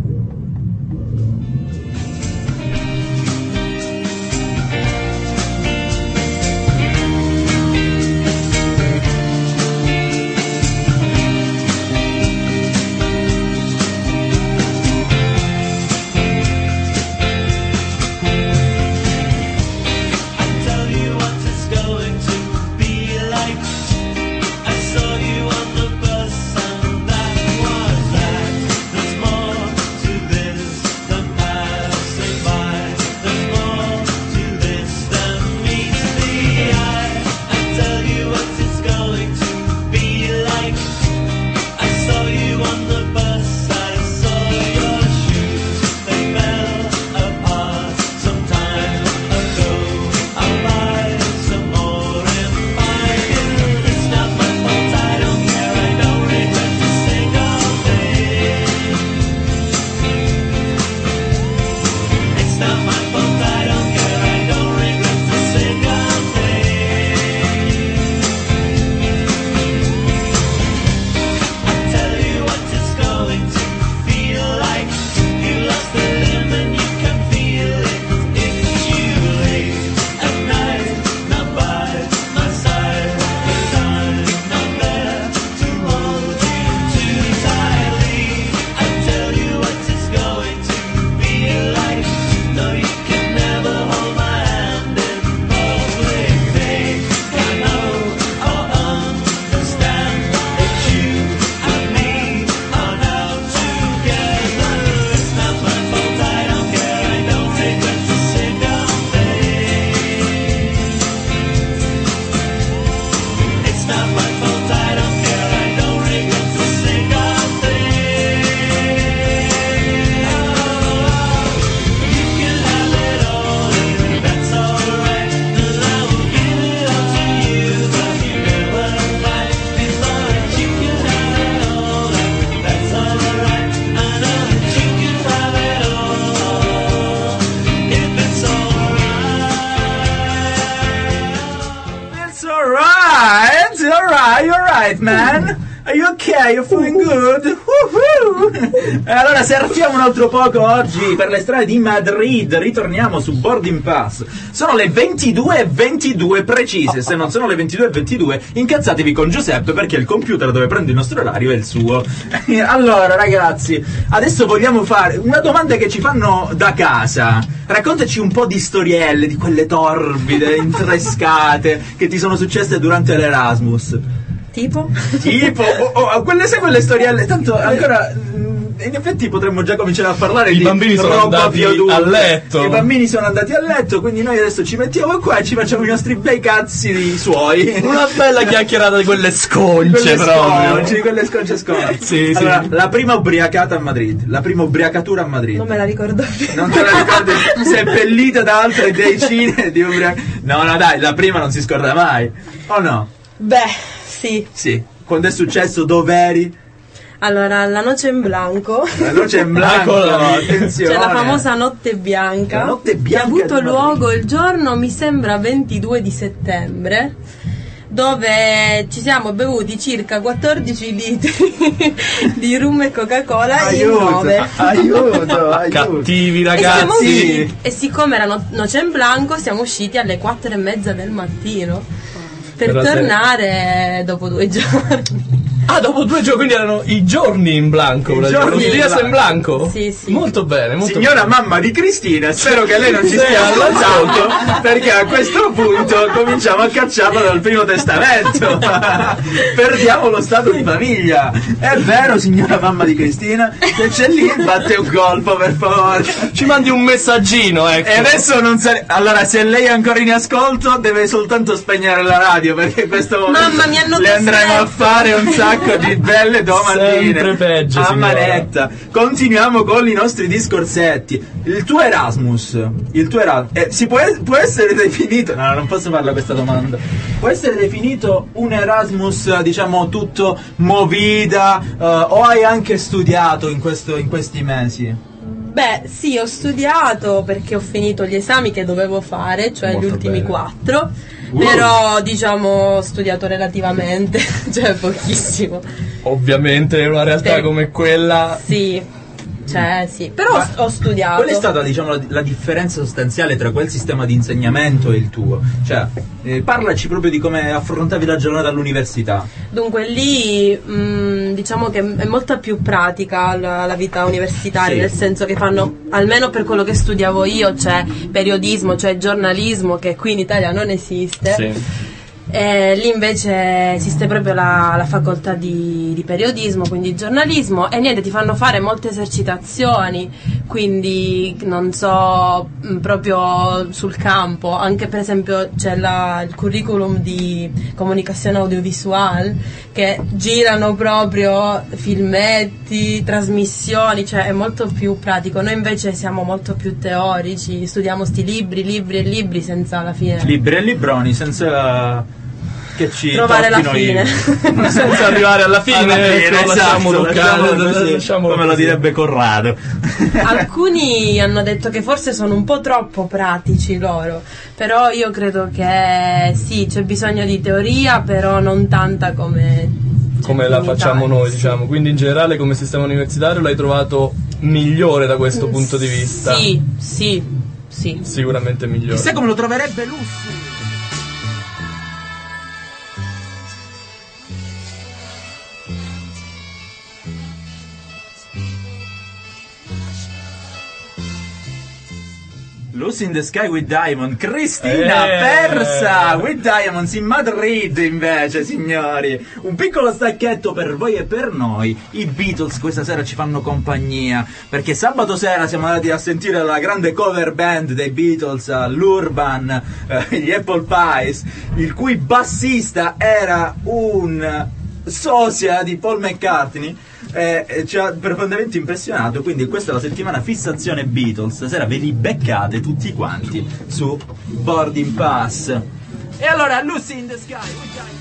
Man, are you okay? You're feeling good? E allora surfiamo un altro poco oggi per le strade di Madrid. Ritorniamo su Boarding Pass. Sono le 22:22 precise. Se non sono le 22:22, incazzatevi con Giuseppe perché il computer dove prende il nostro orario è il suo. Allora ragazzi, adesso vogliamo fare una domanda che ci fanno da casa. Raccontaci un po' di storielle, di quelle torbide, intrescate che ti sono successe durante l'Erasmus. Tipo? Quelle sai quelle storielle, tanto ancora in effetti potremmo già cominciare a parlare di bambini sono roba andati più adulta. a letto. I bambini sono andati a letto, quindi noi adesso ci mettiamo qua e ci facciamo i nostri bei cazzi suoi. Una bella chiacchierata di quelle sconce proprio. Di quelle sconce. Sì, allora, sì. la prima ubriacata a Madrid, la prima ubriacatura a Madrid. Non me la ricordo più. Non te la ricordi? Seppellita da altre decine di No, dai, la prima non si scorda mai. O no? Beh, sì. Sì. Quando è successo, dov'eri? Allora, la noce in blanco. La noce in blanco, attenzione. C'è la famosa notte bianca. La notte bianca che ha avuto di luogo il giorno, mi sembra, 22 di settembre, dove ci siamo bevuti circa 14 litri di rum e Coca-Cola in 9. Aiuto. Cattivi E, siamo ragazzi. usciti, e siccome era noce in blanco, siamo usciti alle 4:30 del mattino per Per la tornare dopo 2 giorni. Ah, dopo 2 giorni, quindi erano i giorni in blanco, I praticamente. giorni Lo in studiato in blanco? Sì, sì. Molto bene, molto Signora mamma di Cristina, spero che lei non ci stia ascoltando, perché a questo punto cominciamo a cacciarla dal Primo Testamento. Perdiamo lo stato di famiglia. È vero, signora mamma di Cristina? Se c'è lì, batte un colpo, per favore. bene. Ci mandi un messaggino, ecco. E adesso non sa... Allora, se lei è ancora in ascolto, deve soltanto spegnere la radio, perché in questo momento Mamma, mi hanno le andremo a costretto. fare un sacco di belle domandine. Sempre peggio, a signora. manetta. Continuiamo con i nostri discorsetti. Il tuo Erasmus, può essere definito? No, non posso farla questa domanda. Può essere definito un Erasmus, diciamo, tutto movida, o hai anche studiato in questi mesi? Beh, sì, ho studiato perché ho finito gli esami che dovevo fare, cioè Molto gli ultimi bene. 4. Wow. Però, diciamo, ho studiato relativamente, cioè pochissimo. Ovviamente in una realtà Sì. come quella. Sì, cioè sì. Però Ma ho studiato. Qual è stata, diciamo, la differenza sostanziale tra quel sistema di insegnamento e il tuo? Cioè, parlaci proprio di come affrontavi la giornata all'università. Dunque lì diciamo che è molto più pratica la vita universitaria, Sì. nel senso che fanno, almeno per quello che studiavo io, c'è periodismo, cioè giornalismo, che qui in Italia non esiste. Sì. Lì invece esiste proprio la facoltà di periodismo, quindi giornalismo, e niente, ti fanno fare molte esercitazioni, quindi non so, proprio sul campo, anche per esempio c'è il curriculum di comunicazione audiovisuale, che girano proprio filmetti, trasmissioni, cioè è molto più pratico. Noi invece siamo molto più teorici, studiamo sti libri e libri senza alla fine Libri e libroni, senza che ci trovare la tocchino fine. Senza arrivare alla fine, ecco, lasciamo toccare, come lo così. direbbe Corrado. Alcuni hanno detto che forse sono un po' troppo pratici loro, però io credo che sì, c'è bisogno di teoria, però non tanta come la in facciamo Italia, noi, sì. diciamo. Quindi in generale come sistema universitario l'hai trovato migliore da questo punto di vista? Sì. Sicuramente migliore. Chissà come lo troverebbe Lussi. Lucy in the Sky with Diamond. Cristina persa with Diamonds in Madrid invece, signori. Un piccolo stacchetto per voi e per noi. I Beatles questa sera ci fanno compagnia, perché sabato sera siamo andati a sentire la grande cover band dei Beatles, l'Urban, gli Apple Pies, il cui bassista era un sosia di Paul McCartney. Ci ha profondamente impressionato, quindi questa è la settimana fissazione Beatles. Stasera ve li beccate tutti quanti su Boarding Pass. E allora Lucy in the Sky with Diamonds.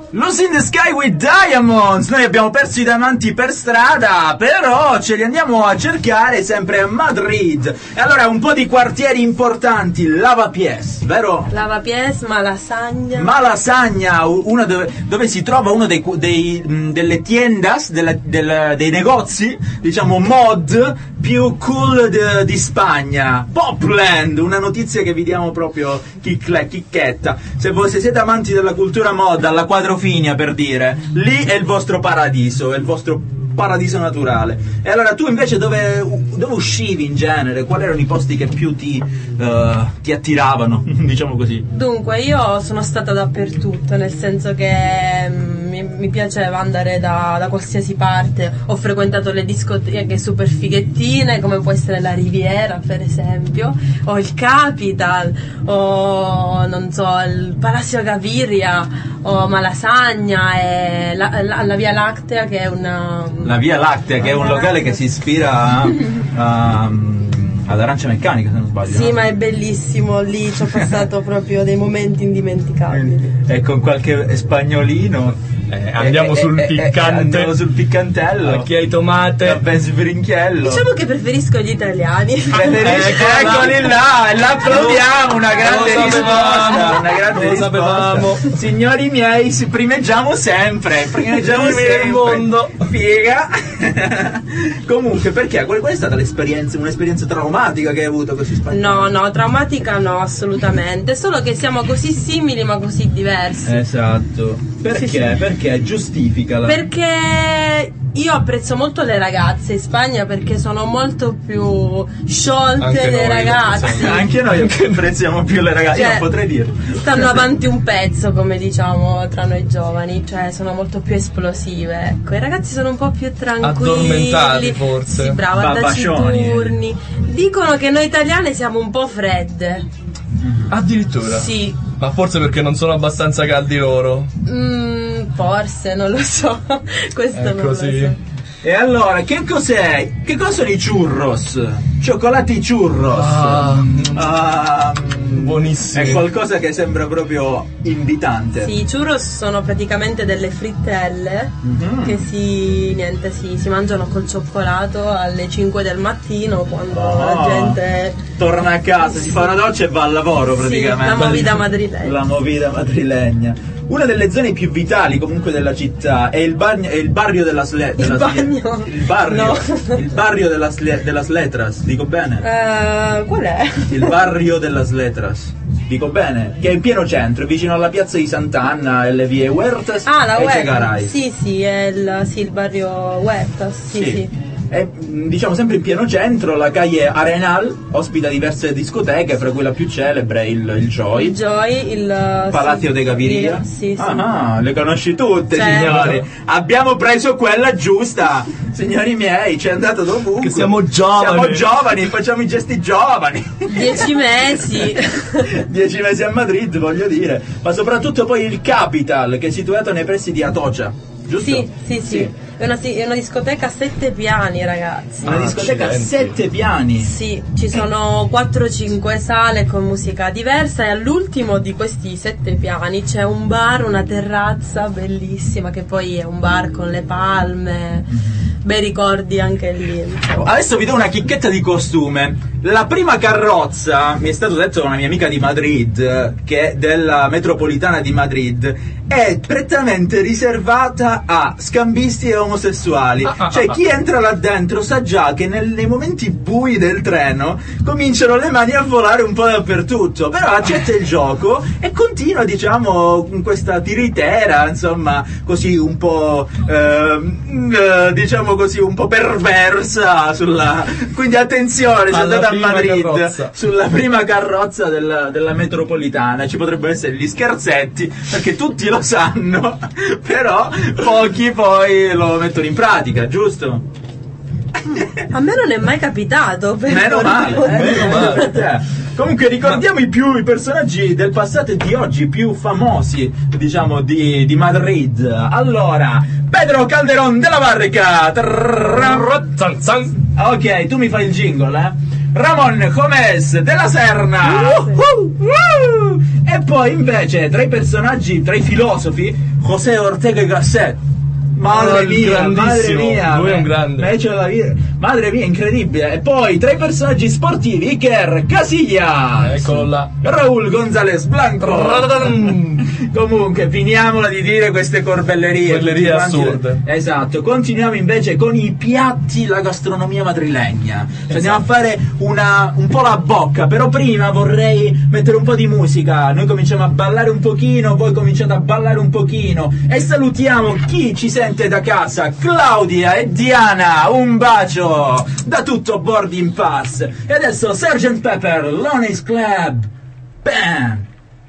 Losing the Sky with Diamonds. Noi abbiamo perso i diamanti per strada, però ce li andiamo a cercare sempre a Madrid. E allora un po' di quartieri importanti. Lavapiés, vero? Lavapiés, Malasagna. Malasagna, uno dove si trova uno delle tiendas, dei negozi, diciamo mod più cool di Spagna. Popland, una notizia che vi diamo proprio chicchetta. Se siete amanti della cultura mod, alla Quadrofinia per dire, lì è il vostro paradiso, è il vostro paradiso naturale. E allora tu invece dove uscivi in genere? Quali erano i posti che più ti attiravano, diciamo così? Dunque, io sono stata dappertutto, nel senso che mi piaceva andare da qualsiasi parte. Ho frequentato le discoteche super fighettine, come può essere la Riviera per esempio, o il Capital, o non so, il Palacio Gaviria, o Malasagna, e la Via Lattea, che è la Via Lattea, che è un locale che si ispira ad Arancia Meccanica, se non sbaglio. Sì, no? ma è bellissimo, lì ci ho passato proprio dei momenti indimenticabili. E con qualche spagnolino. Andiamo sul piccante. Andiamo sul piccantello. Occhi ai tomate. Ben sbrinchiello. Diciamo che preferisco gli italiani. Eccoli là, l'applaudiamo, una grande risposta. Una grande risposta. Signori miei, primeggiamo sempre. Il mondo. Figa. Comunque, perché? Qual è stata l'esperienza? Un'esperienza traumatica che hai avuto così spagnola? No, traumatica no, assolutamente. Solo che siamo così simili ma così diversi. Esatto. Perché? Sì. Perché? Giustificala. Perché io apprezzo molto le ragazze in Spagna, perché sono molto più sciolte Anche dei noi, ragazzi. Anche noi apprezziamo più le ragazze, Cioè, io non potrei dirlo. Stanno avanti un pezzo, come diciamo tra noi giovani, cioè sono molto più esplosive. Ecco, i ragazzi sono un po' più tranquilli. Addormentati, forse. Sì, bravo, Babascioni. taciturni. Dicono che noi italiane siamo un po' fredde. Addirittura? Sì. Ma forse perché non sono abbastanza caldi loro. Forse, non lo so. Questo È non così. lo so. E allora, che cos'è? Che cosa sono i churros? Cioccolati churros. Buonissimi. È qualcosa che sembra proprio invitante. Sì, i churros sono praticamente delle frittelle che si mangiano col cioccolato alle 5 del mattino, quando la gente torna a casa, si fa una doccia e va al lavoro praticamente. Sì, la movida madrilegna. La movida madrilegna. Una delle zone più vitali comunque della città è il barrio della bagno? Il barrio. No. Il barrio della Letras, dico bene? Qual è? Il barrio della Letras. Dico bene? Che è in pieno centro, vicino alla piazza di Sant'Anna e le vie Huertas La e Huertas. Chegaray. Sì, è il barrio Huertas, sì. È, diciamo, sempre in pieno centro. La calle Arenal ospita diverse discoteche, fra cui la più celebre il Joy. Il Joy, il Palazzo de Gaviria. Sì. Ah, le conosci tutte, Certo. signori. Abbiamo preso quella giusta, signori miei, ci è andato dovunque. Che siamo giovani. Siamo giovani, facciamo i gesti giovani. 10 mesi. 10 mesi a Madrid, voglio dire. Ma soprattutto poi il Capital, che è situato nei pressi di Atocha, giusto? Sì. È una discoteca a 7 piani, ragazzi. Una discoteca a accidenti. 7 piani. Sì, ci sono 4-5 sale con musica diversa, e all'ultimo di questi 7 piani c'è un bar, una terrazza bellissima, che poi è un bar con le palme, bei ricordi anche lì. Adesso vi do una chicchetta di costume. La prima carrozza, mi è stato detto da una mia amica di Madrid, che è della metropolitana di Madrid, è prettamente riservata a scambisti e omosessuali. Cioè chi entra là dentro sa già che nei momenti bui del treno cominciano le mani a volare un po' dappertutto, però accetta il gioco e continua, diciamo, con questa tiritera, insomma, così un po' diciamo così, un po' perversa quindi attenzione, se andate a Madrid carrozza. sulla prima carrozza della metropolitana ci potrebbero essere gli scherzetti, perché tutti lo sanno, però pochi poi lo mettono in pratica, giusto? A me non è mai capitato. Meno male. Comunque ricordiamo i personaggi del passato e di oggi più famosi, diciamo, di Madrid. Allora, Pedro Calderón de la Barca. Ok, tu mi fai il jingle, Ramon Gomez della Serna. E poi invece tra i personaggi, tra i filosofi, José Ortega y Gasset. Madre mia, lui è un grande. Madre mia, incredibile. E poi tra i personaggi sportivi, Iker Casillas. Eccolo là. Raúl González Blanco. Comunque, finiamola di dire queste corbellerie assurde. Esatto. Continuiamo invece con i piatti, la gastronomia madrilegna. Cioè, andiamo a fare un po' la bocca. Però prima vorrei mettere un po' di musica. Noi cominciamo a ballare un pochino, voi cominciate a ballare un pochino. E salutiamo chi ci sente da casa, Claudia e Diana, un bacio da tutto Boarding Pass. E adesso Sgt. Pepper, Lonely's Club Band.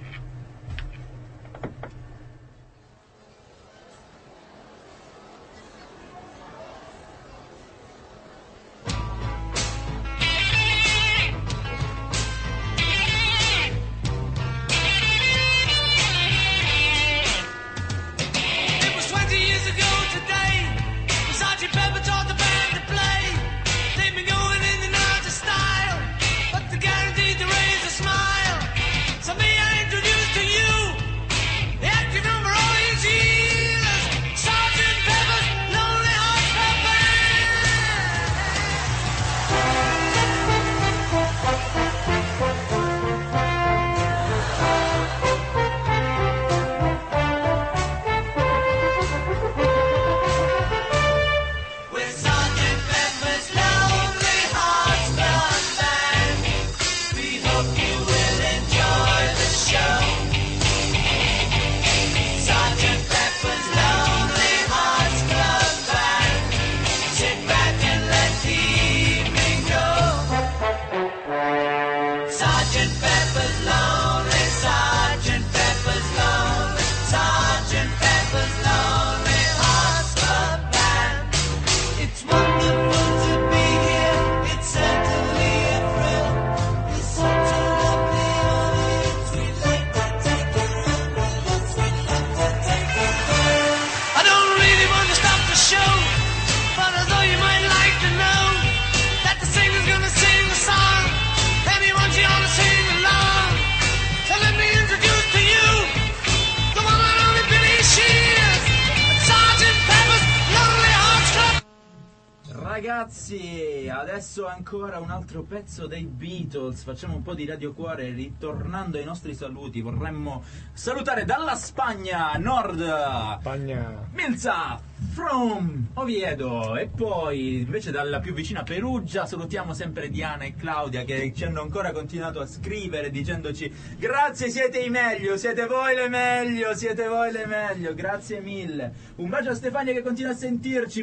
Ragazzi, adesso ancora un altro pezzo dei Beatles. Facciamo un po' di Radio Cuore. Ritornando ai nostri saluti, vorremmo salutare dalla Spagna, Nord, Spagna, Milza, from Oviedo. E poi invece dalla più vicina Perugia salutiamo sempre Diana e Claudia, che ci hanno ancora continuato a scrivere dicendoci grazie, siete i meglio, siete voi le meglio, siete voi le meglio, grazie mille. Un bacio a Stefania che continua a sentirci.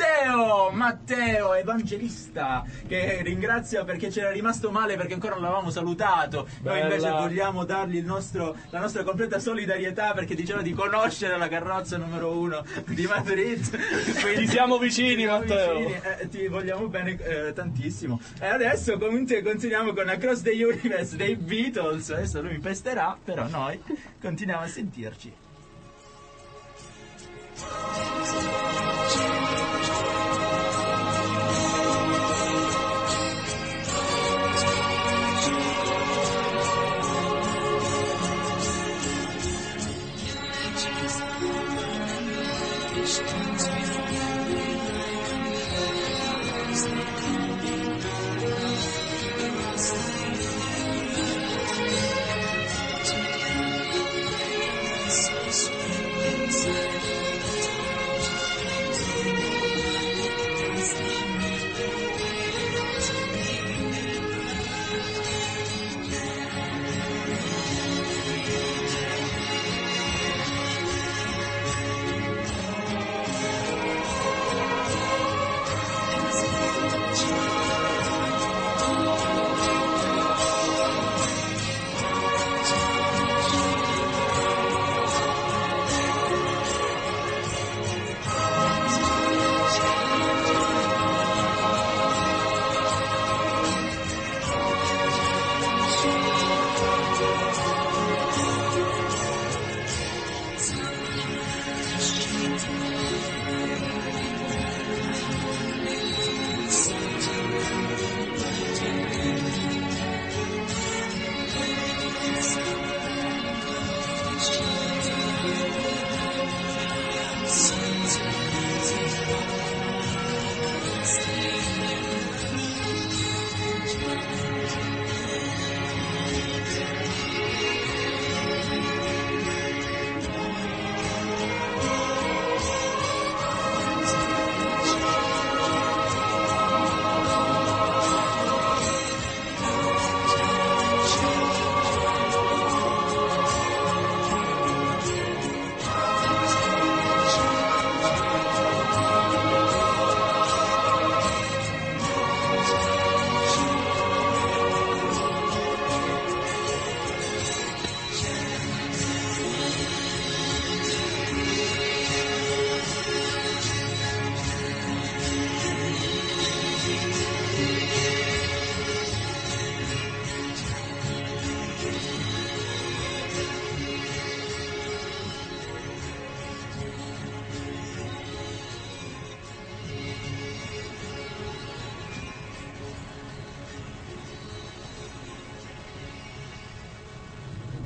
Matteo Evangelista, che ringrazia perché c'era rimasto male perché ancora non l'avevamo salutato. Noi invece vogliamo dargli la nostra completa solidarietà perché diceva di conoscere la carrozza numero 1 di Madrid. Quindi siamo vicini, Matteo. Ti vogliamo bene tantissimo. E adesso continuiamo con Across the Universe dei Beatles. Adesso lui mi pesterà, però noi continuiamo a sentirci.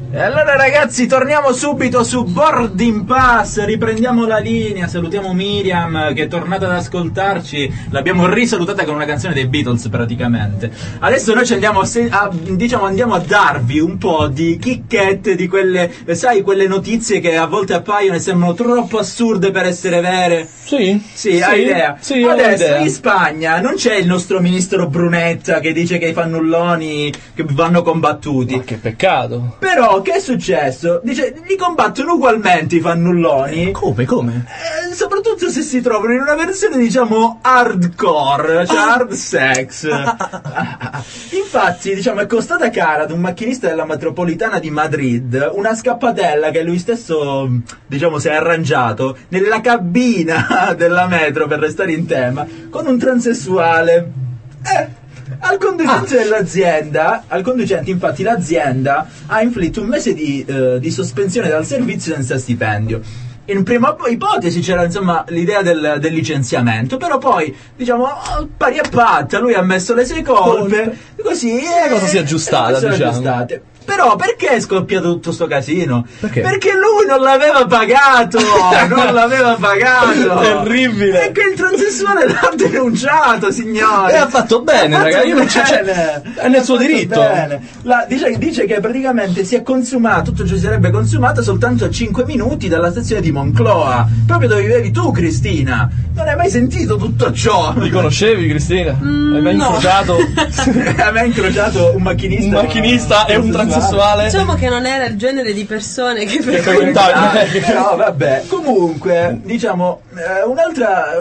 E allora ragazzi, torniamo subito su Boarding Pass, riprendiamo la linea, salutiamo Miriam che è tornata ad ascoltarci, l'abbiamo risalutata con una canzone dei Beatles praticamente. Adesso noi ci andiamo andiamo a darvi un po' di chicchette di quelle, sai, quelle notizie che a volte appaiono e sembrano troppo assurde per essere vere. Sì, hai idea? Sì, adesso idea. in Spagna non c'è il nostro ministro Brunetta che dice che i fannulloni che vanno combattuti. Ma che peccato. Però che è successo? Dice, li combattono ugualmente i fannulloni. Come? Soprattutto se si trovano in una versione, diciamo, hardcore, cioè hard sex. Infatti, diciamo, è costata cara ad un macchinista della metropolitana di Madrid una scappatella che lui stesso, diciamo, si è arrangiato nella cabina della metro, per restare in tema, con un transessuale. Al conducente dell'azienda, infatti l'azienda ha inflitto un mese di sospensione dal servizio senza stipendio. In prima ipotesi c'era insomma l'idea del licenziamento, però poi diciamo pari a patta, lui ha ammesso le sue colpe, così la cosa si è aggiustata, diciamo. Però perché è scoppiato tutto sto casino? Perché? Perché lui non l'aveva pagato! Non l'aveva pagato! Terribile! E che il transessuale l'ha denunciato, signore! E ha fatto bene, ragazzi! Io non è nel suo diritto! Dice che praticamente si è consumato, tutto ciò si sarebbe consumato soltanto a 5 minuti dalla stazione di Moncloa, proprio dove vivevi tu, Cristina! Non hai mai sentito tutto ciò? Li conoscevi, Cristina? Hai mai incrociato? Hai mai incrociato un macchinista? Un macchinista e un transessuale? Diciamo che non era il genere di persone che No, vabbè. Comunque, diciamo, un'altra.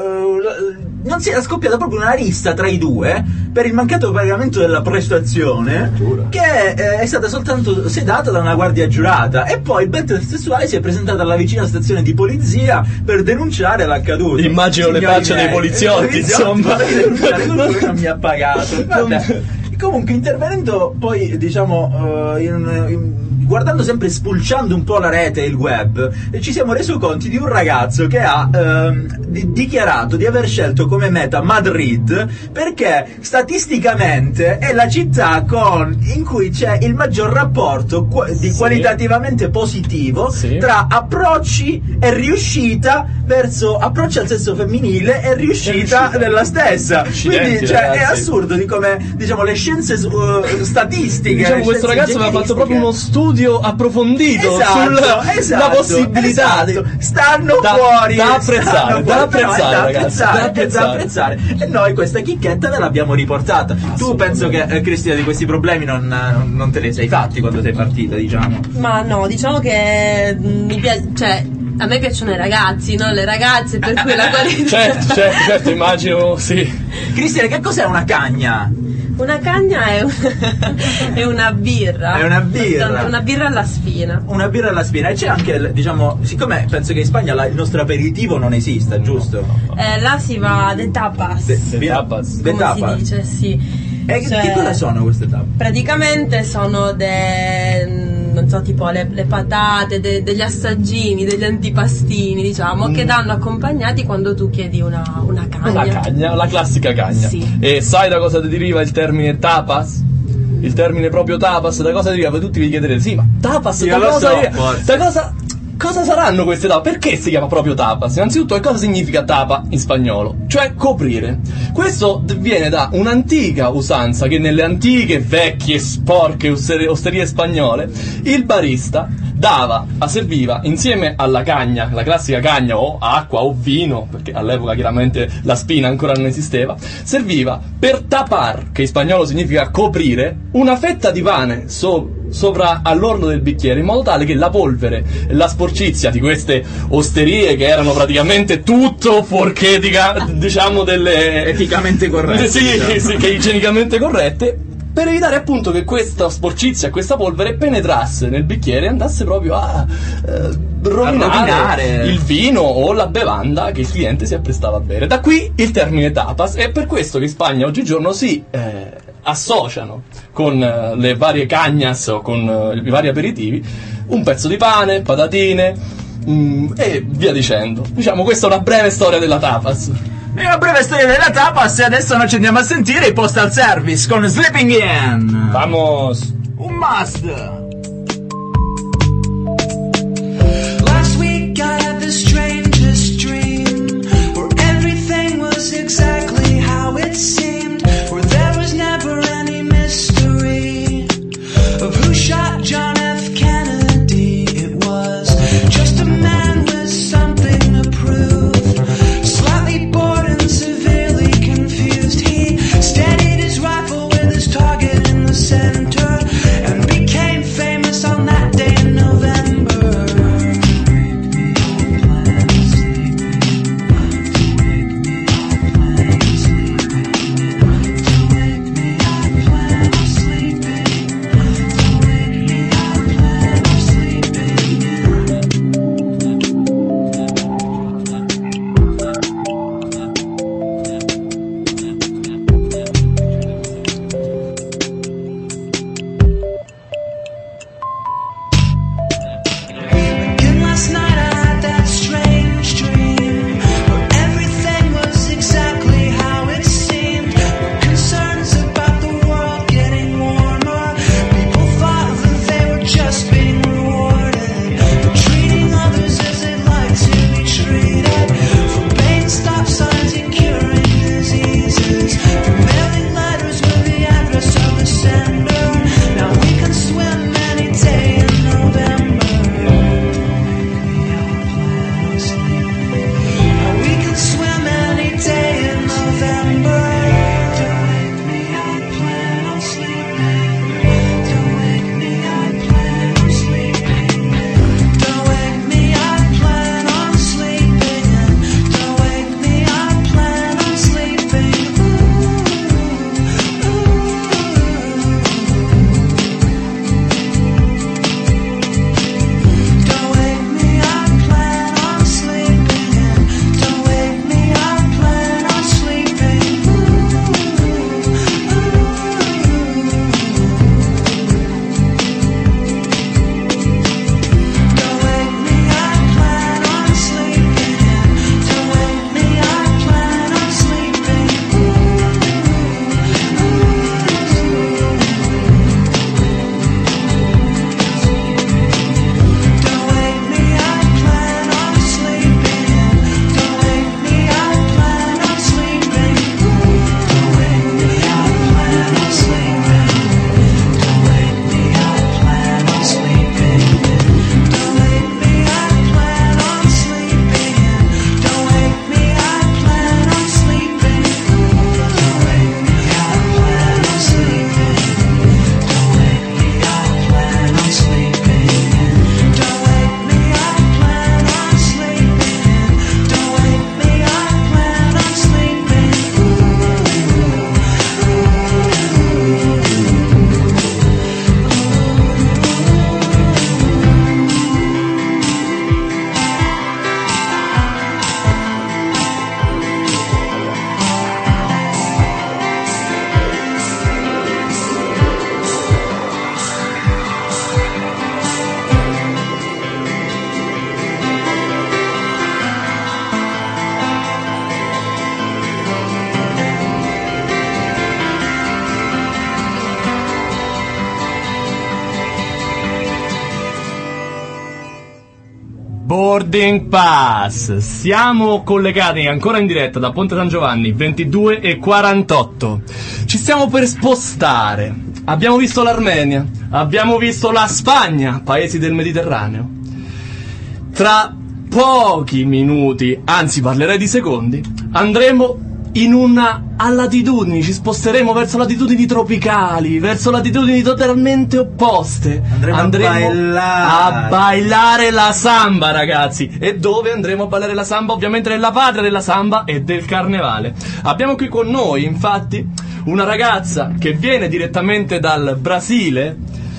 Non si era scoppiata proprio una rissa tra i due per il mancato pagamento della prestazione, che è stata soltanto sedata da una guardia giurata. E poi il bel sessuale si è presentato alla vicina stazione di polizia per denunciare l'accaduto. Immagino le facce dei poliziotti, insomma. Lui non mi ha pagato. Vabbè. Comunque, intervenendo poi, diciamo, guardando sempre, spulciando un po' la rete e il web, ci siamo resi conti di un ragazzo che ha dichiarato di aver scelto come meta Madrid perché statisticamente è la città in cui c'è il maggior rapporto qualitativamente positivo tra approcci e riuscita verso approcci al sesso femminile e riuscita della stessa. Quindi è assurdo di come, diciamo, le scienze statistiche, diciamo, questo ragazzo aveva fatto proprio uno studio approfondito sulla possibilità. Stanno fuori da apprezzare. E noi questa chicchetta ve l'abbiamo riportata. Tu penso che, Cristina, di questi problemi non te ne sei fatti quando sei partita, diciamo? Ma no, diciamo che mi piace, cioè, a me piacciono i ragazzi, non le ragazze, per cui la qualità. Certo, immagino, sì. Cristina, che cos'è una cagna? Una cagna è una birra. È una birra. Una birra alla spina. Una birra alla spina. E c'è anche, diciamo, siccome penso che in Spagna il nostro aperitivo non esista, giusto? Là si va de tapas. De come si dice, sì. E che cosa sono queste tapas? Praticamente sono non so, tipo le patate, degli assaggini, degli antipastini, diciamo, che danno accompagnati quando tu chiedi una cagna. Una cagna, la classica cagna. Sì. E sai da cosa deriva il termine tapas? Il termine proprio tapas, da cosa deriva? Voi tutti vi chiederete, sì, ma tapas, cosa saranno queste tapas? Perché si chiama proprio tapas? Innanzitutto, che cosa significa tapa in spagnolo? Cioè coprire. Questo viene da un'antica usanza che nelle antiche, vecchie, sporche osterie spagnole il barista serviva insieme alla cagna, la classica cagna o acqua o vino, perché all'epoca chiaramente la spina ancora non esisteva, serviva per tapar, che in spagnolo significa coprire, una fetta di pane sopra all'orlo del bicchiere, in modo tale che la polvere, la sporcizia di queste osterie, che erano praticamente tutto fuorché diciamo delle eticamente corrette, sì, che igienicamente corrette, per evitare appunto che questa sporcizia, questa polvere penetrasse nel bicchiere e andasse proprio a rovinare il vino o la bevanda che il cliente si apprestava a bere. Da qui il termine tapas, e per questo che in Spagna oggigiorno si associano con le varie cagnas o con i vari aperitivi un pezzo di pane, patatine e via dicendo. Diciamo, questa è una breve storia della tapas. È una breve storia della tapas, e adesso noi ci andiamo a sentire i Postal Service con Sleeping In. Vamos! Un must! Boarding Pass. Siamo collegati ancora in diretta da Ponte San Giovanni, 22:48. Ci stiamo per spostare. Abbiamo visto l'Armenia, abbiamo visto la Spagna, paesi del Mediterraneo. Tra pochi minuti, anzi parlerei di secondi, andremo in una a latitudini, ci sposteremo verso latitudini tropicali, verso latitudini totalmente opposte. Andremo a bailare la samba, ragazzi. E dove andremo a ballare la samba? Ovviamente nella patria della samba e del carnevale. Abbiamo qui con noi, infatti, una ragazza che viene direttamente dal Brasile.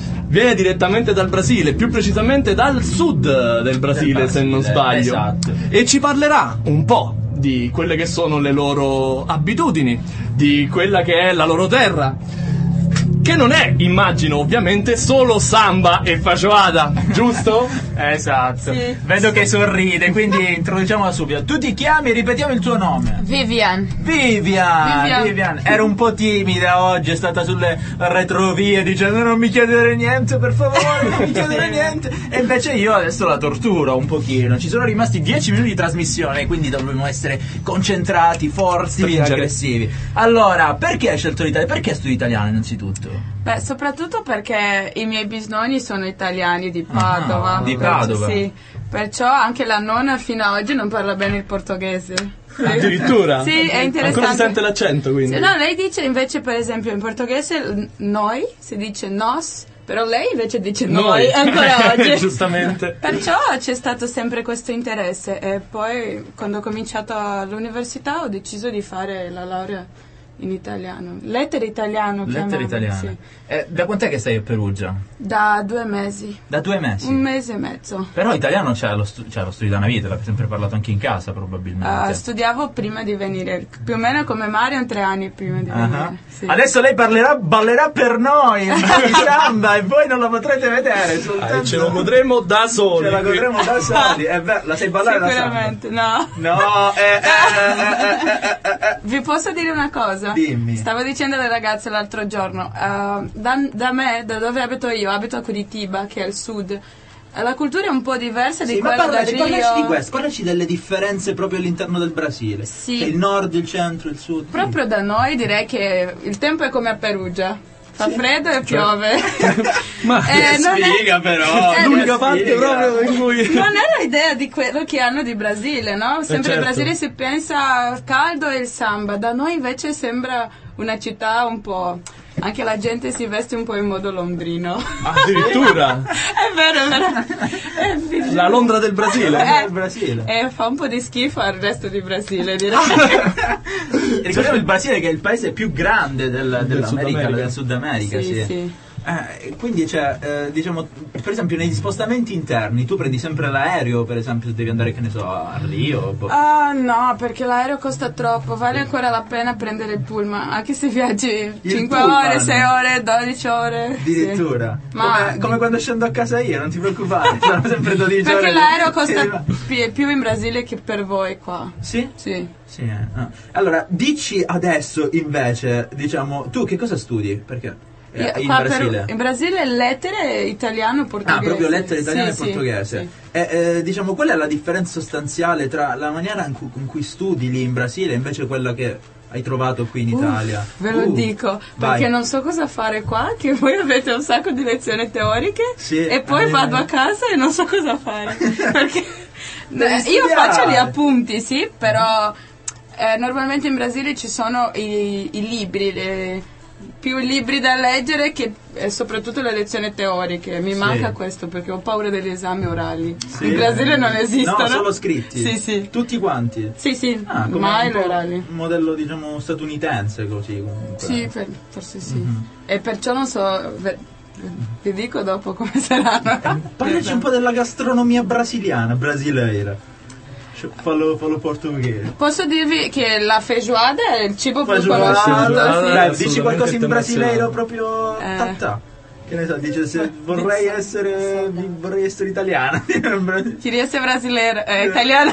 Più precisamente dal sud del Brasile, se non sbaglio. Esatto. E ci parlerà un po' di quelle che sono le loro abitudini, di quella che è la loro terra, che non è, immagino, ovviamente solo samba e feijoada, giusto? Esatto. Sì. Vedo che sorride, quindi introduciamola subito. Tu ti chiami, ripetiamo il tuo nome. Vivian. Vivian. Ero un po' timida oggi, è stata sulle retrovie dicendo non mi chiedere niente, per favore, non mi chiedere niente. E invece io adesso la torturo un pochino. Ci sono rimasti 10 minuti di trasmissione, quindi dobbiamo essere concentrati, forti e aggressivi. Allora, perché hai scelto l'Italia? Perché studi italiano innanzitutto? Beh, soprattutto perché i miei bisnonni sono italiani di Padova. Di Padova. Sì, perciò anche la nonna fino ad oggi non parla bene il portoghese. Addirittura? Sì, è interessante. Ancora si sente l'accento, quindi. No, lei dice invece, per esempio, in portoghese noi si dice nos, però lei invece dice noi ancora oggi. Giustamente. Perciò c'è stato sempre questo interesse e poi quando ho cominciato all'università ho deciso di fare la laurea in italiano. Lettere italiano. Sì. Da quant'è che stai a Perugia? Da 2 mesi. Da 2 mesi? 1 mese e mezzo. Però italiano lo studi da una vita, l'hai sempre parlato anche in casa probabilmente. Studiavo prima di venire, più o meno come Marion 3 anni prima di venire. Sì. Adesso lei ballerà per noi un po' di samba e voi non la potrete vedere. Ce lo godremo da soli. Ce la godremo da soli. La sai ballare la samba? Sicuramente, no. Vi posso dire una cosa? Dimmi. Stavo dicendo alle ragazze l'altro giorno, da me, da dove abito io, abito a Curitiba, che è al sud. La cultura è un po' diversa di quella da Rio. Parlaci di questo, parlaci delle differenze proprio all'interno del Brasile. Sì. C'è il nord, il centro, il sud. Proprio da noi direi che il tempo è come a Perugia. Fa freddo e piove. Ma spiega però. L'unica parte proprio in cui... Non è l'idea di quello che hanno di Brasile, no? Sempre in Brasile si pensa caldo e il samba. Da noi invece sembra una città un po'... Anche la gente si veste un po' in modo londrino. Addirittura? È vero. La Londra del Brasile. Il Brasile. Fa un po' di schifo al resto di Brasile, direi. Ricordiamo il Brasile che è il paese più grande del Sud America. Sì. Quindi c'è, diciamo, per esempio negli spostamenti interni tu prendi sempre l'aereo, per esempio se devi andare, che ne so, a Rio? No, perché l'aereo costa troppo, vale ancora la pena prendere il pullman, anche se viaggi 5 pullman. ore, 6 ore, 12 ore. Addirittura? Sì. Ma come quando scendo a casa io, non ti preoccupare, sono sempre 12 ore. Perché l'aereo costa più in Brasile che per voi qua. Sì? Sì. Allora, dici adesso invece, diciamo, tu che cosa studi? Perché... in Brasile? In Brasile lettere italiano e portoghese. Proprio lettere italiano e sì, portoghese. Sì. Diciamo, qual è la differenza sostanziale tra la maniera con cui studi lì in Brasile e invece quella che hai trovato qui in Italia? Ve lo dico, perché non so cosa fare qua, che voi avete un sacco di lezioni teoriche e poi vado a casa e non so cosa fare. Perché io faccio gli appunti, sì, però normalmente in Brasile ci sono i libri, più libri da leggere che soprattutto le lezioni teoriche. Mi manca questo perché ho paura degli esami orali. In Brasile non esistono. No, solo scritti. Sì. Tutti quanti? Sì. Mai orali. Un modello, diciamo, statunitense così comunque. Sì, forse sì. E perciò non so, vi dico dopo come saranno. Parlaci un po' della gastronomia brasileira. Fallo portoghese. Posso dirvi che la feijoada è il cibo più conosciuto. Dici qualcosa in brasileiro proprio tatà. Che ne so, dice se vorrei essere italiana. Queria essere brasileira, italiana.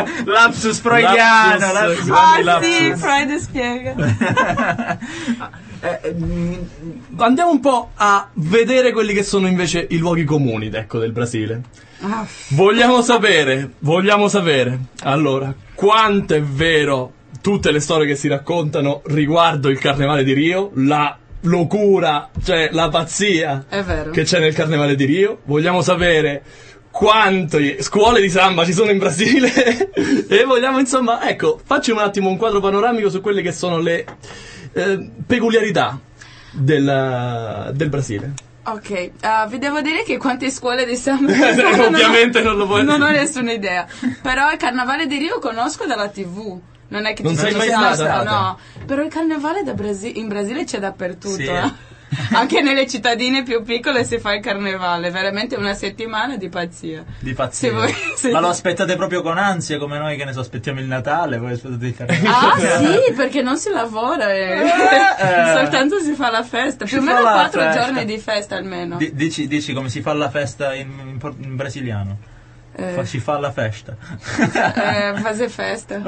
Lapsus freudiano. Sì, Freud spiega. Andiamo un po' a vedere quelli che sono invece i luoghi comuni, ecco, del Brasile. Vogliamo sapere, allora, quanto è vero tutte le storie che si raccontano riguardo il Carnevale di Rio, la locura, cioè la pazzia che c'è nel Carnevale di Rio. Vogliamo sapere quante scuole di samba ci sono in Brasile e vogliamo, insomma, ecco, facci un attimo un quadro panoramico su quelle che sono le peculiarità del Brasile. Ok, vi devo dire che quante scuole di samba ovviamente non lo puoi. Non ho nessuna idea. Però il Carnevale di Rio conosco dalla TV. Non è che non sei mai stata? No. Però il Carnevale in Brasile c'è dappertutto. Sì. Anche nelle cittadine più piccole si fa il Carnevale. Veramente una settimana di pazzia. Sì. Ma lo aspettate proprio con ansia, come noi che ne so, aspettiamo il Natale, poi aspettate il Carnevale. Sì, perché non si lavora soltanto si fa la festa. Più o meno 4 giorni di festa almeno. Dici come si fa la festa in brasiliano? Si fa la festa. Fase festa.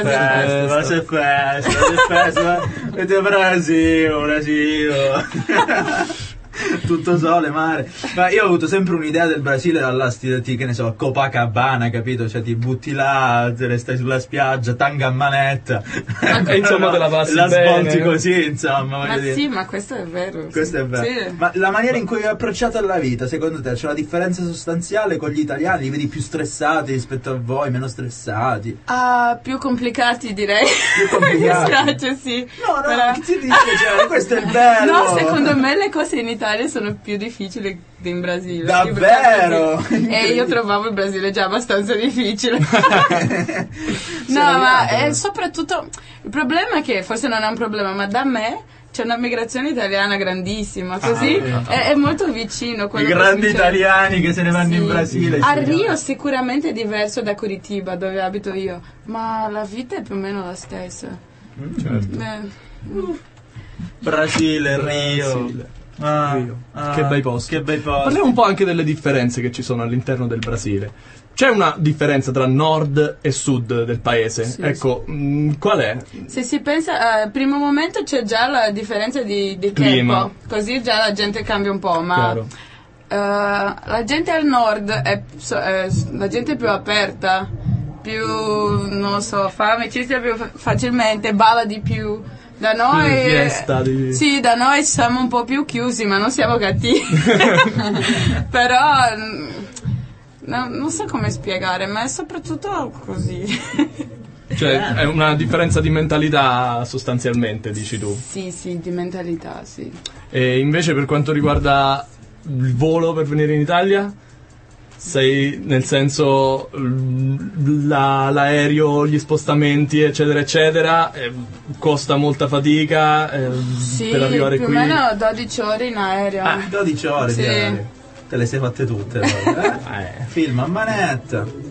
Vedete Brasile. Tutto sole, mare. Ma io ho avuto sempre un'idea del Brasile dalla che ne so, Copacabana, capito? Cioè ti butti là, te ne stai sulla spiaggia, tanga a manetta e insomma te la passi la bene, svolti così, insomma. Ma sì, ma questo è vero. Questo è vero. Sì. Ma la maniera in cui vi approcciate alla vita, secondo te, c'è una differenza sostanziale con gli italiani? Li vedi più stressati rispetto a voi, meno stressati? Più complicati, direi. Più complicati? Mi spiace, sì. No, però... ti dice, cioè, questo è il bello. No, secondo me le cose in Italia sono più difficili che in Brasile. Davvero? E io trovavo il Brasile già abbastanza difficile. Ma soprattutto il problema è che forse non è un problema, ma da me c'è una migrazione italiana grandissima, così è molto vicino. I grandi italiani che se ne vanno in Brasile. A Rio sicuramente è diverso da Curitiba, dove abito io, ma la vita è più o meno la stessa. Certo. Brasile, Rio. Che bei posti. Parliamo un po' anche delle differenze che ci sono all'interno del Brasile. C'è una differenza tra nord e sud del paese? Sì, ecco, qual è? Se si pensa, al primo momento c'è già la differenza di tempo, così già la gente cambia un po', ma la gente al nord è la gente più aperta, più, non so, fa amicizia più facilmente, balla di più. Da noi, sì, da noi siamo un po' più chiusi, ma non siamo cattivi. Però non so come spiegare, ma è soprattutto così. Cioè è una differenza di mentalità sostanzialmente, dici tu? Sì, di mentalità, sì. E invece per quanto riguarda il volo per venire in Italia? Sei, nel senso, l'aereo, gli spostamenti, eccetera, eccetera, costa molta fatica per arrivare qui? Sì, più o meno 12 ore in aereo. 12 ore di aereo. Te le sei fatte tutte, Film a manetta.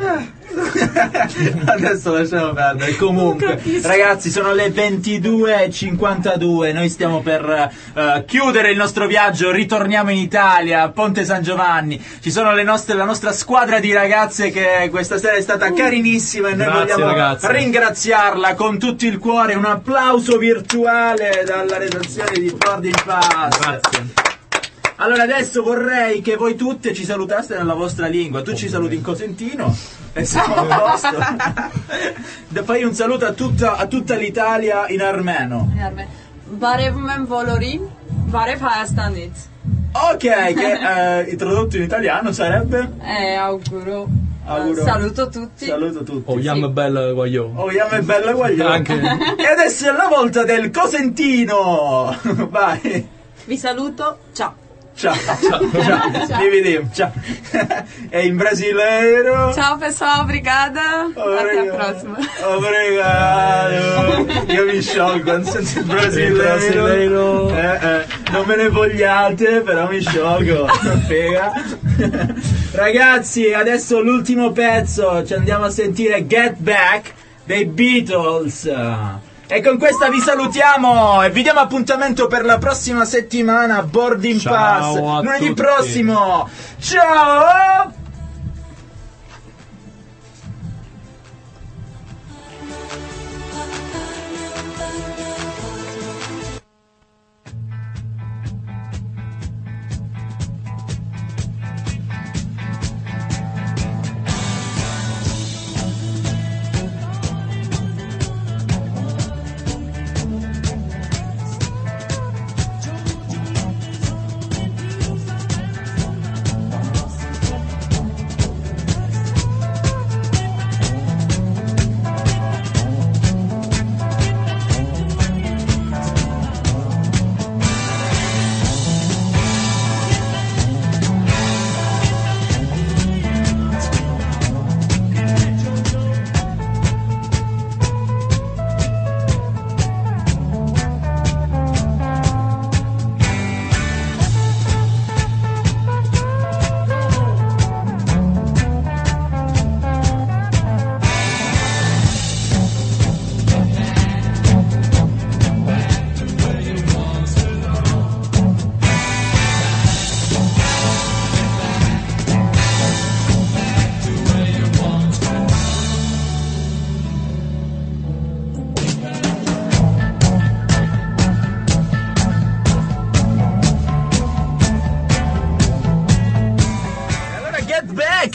Adesso lasciamo perdere. Comunque, ragazzi, sono le 22:52. Noi stiamo per chiudere il nostro viaggio. Ritorniamo in Italia, a Ponte San Giovanni. Ci sono la nostra squadra di ragazze che questa sera è stata carinissima e noi vogliamo ringraziarla con tutto il cuore. Un applauso virtuale dalla redazione di Boarding Pass. Grazie. Allora adesso vorrei che voi tutte ci salutaste nella vostra lingua. Tu ci saluti in cosentino e siamo a posto. Fai un saluto a tutta l'Italia in armeno. Barevmen volorim, barev Hayastanit. Ok, che tradotto in italiano sarebbe? Auguro. Saluto tutti. Oh, yam bella guagliò. Anche. E adesso è la volta del cosentino. Vai. Vi saluto, ciao. Ciao. Dividim, ciao. E in brasileiro. Ciao pessoal, obrigada. Até a próxima. Obrigado. Io mi sciolgo quando sento il brasileiro. Non me ne vogliate, però mi sciolgo. Fega. Ragazzi, adesso l'ultimo pezzo. Ci andiamo a sentire Get Back dei Beatles. E con questa vi salutiamo e vi diamo appuntamento per la prossima settimana. Boarding Pass lunedì prossimo. Ciao.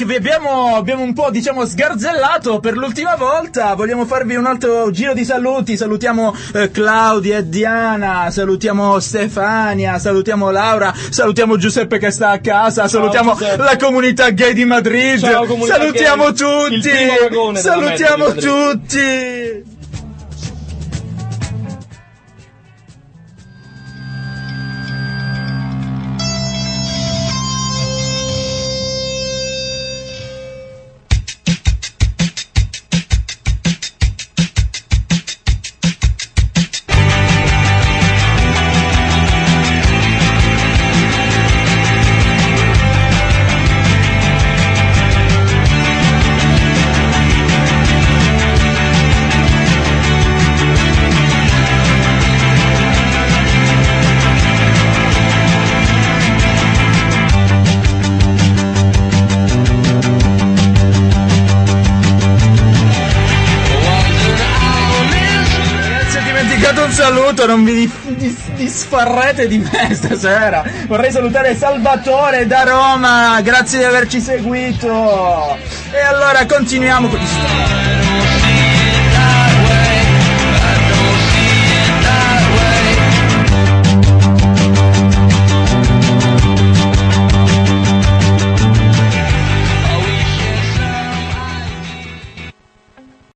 abbiamo un po', diciamo, sgarzellato per l'ultima volta. Vogliamo farvi un altro giro di saluti. Salutiamo Claudia e Diana, salutiamo Stefania, salutiamo Laura, salutiamo Giuseppe che sta a casa, salutiamo la comunità gay di Madrid. Ciao, salutiamo gay. tutti. Salutiamo tutti. Un saluto, non vi disfarrete di me stasera. Vorrei salutare Salvatore da Roma, grazie di averci seguito. E allora continuiamo con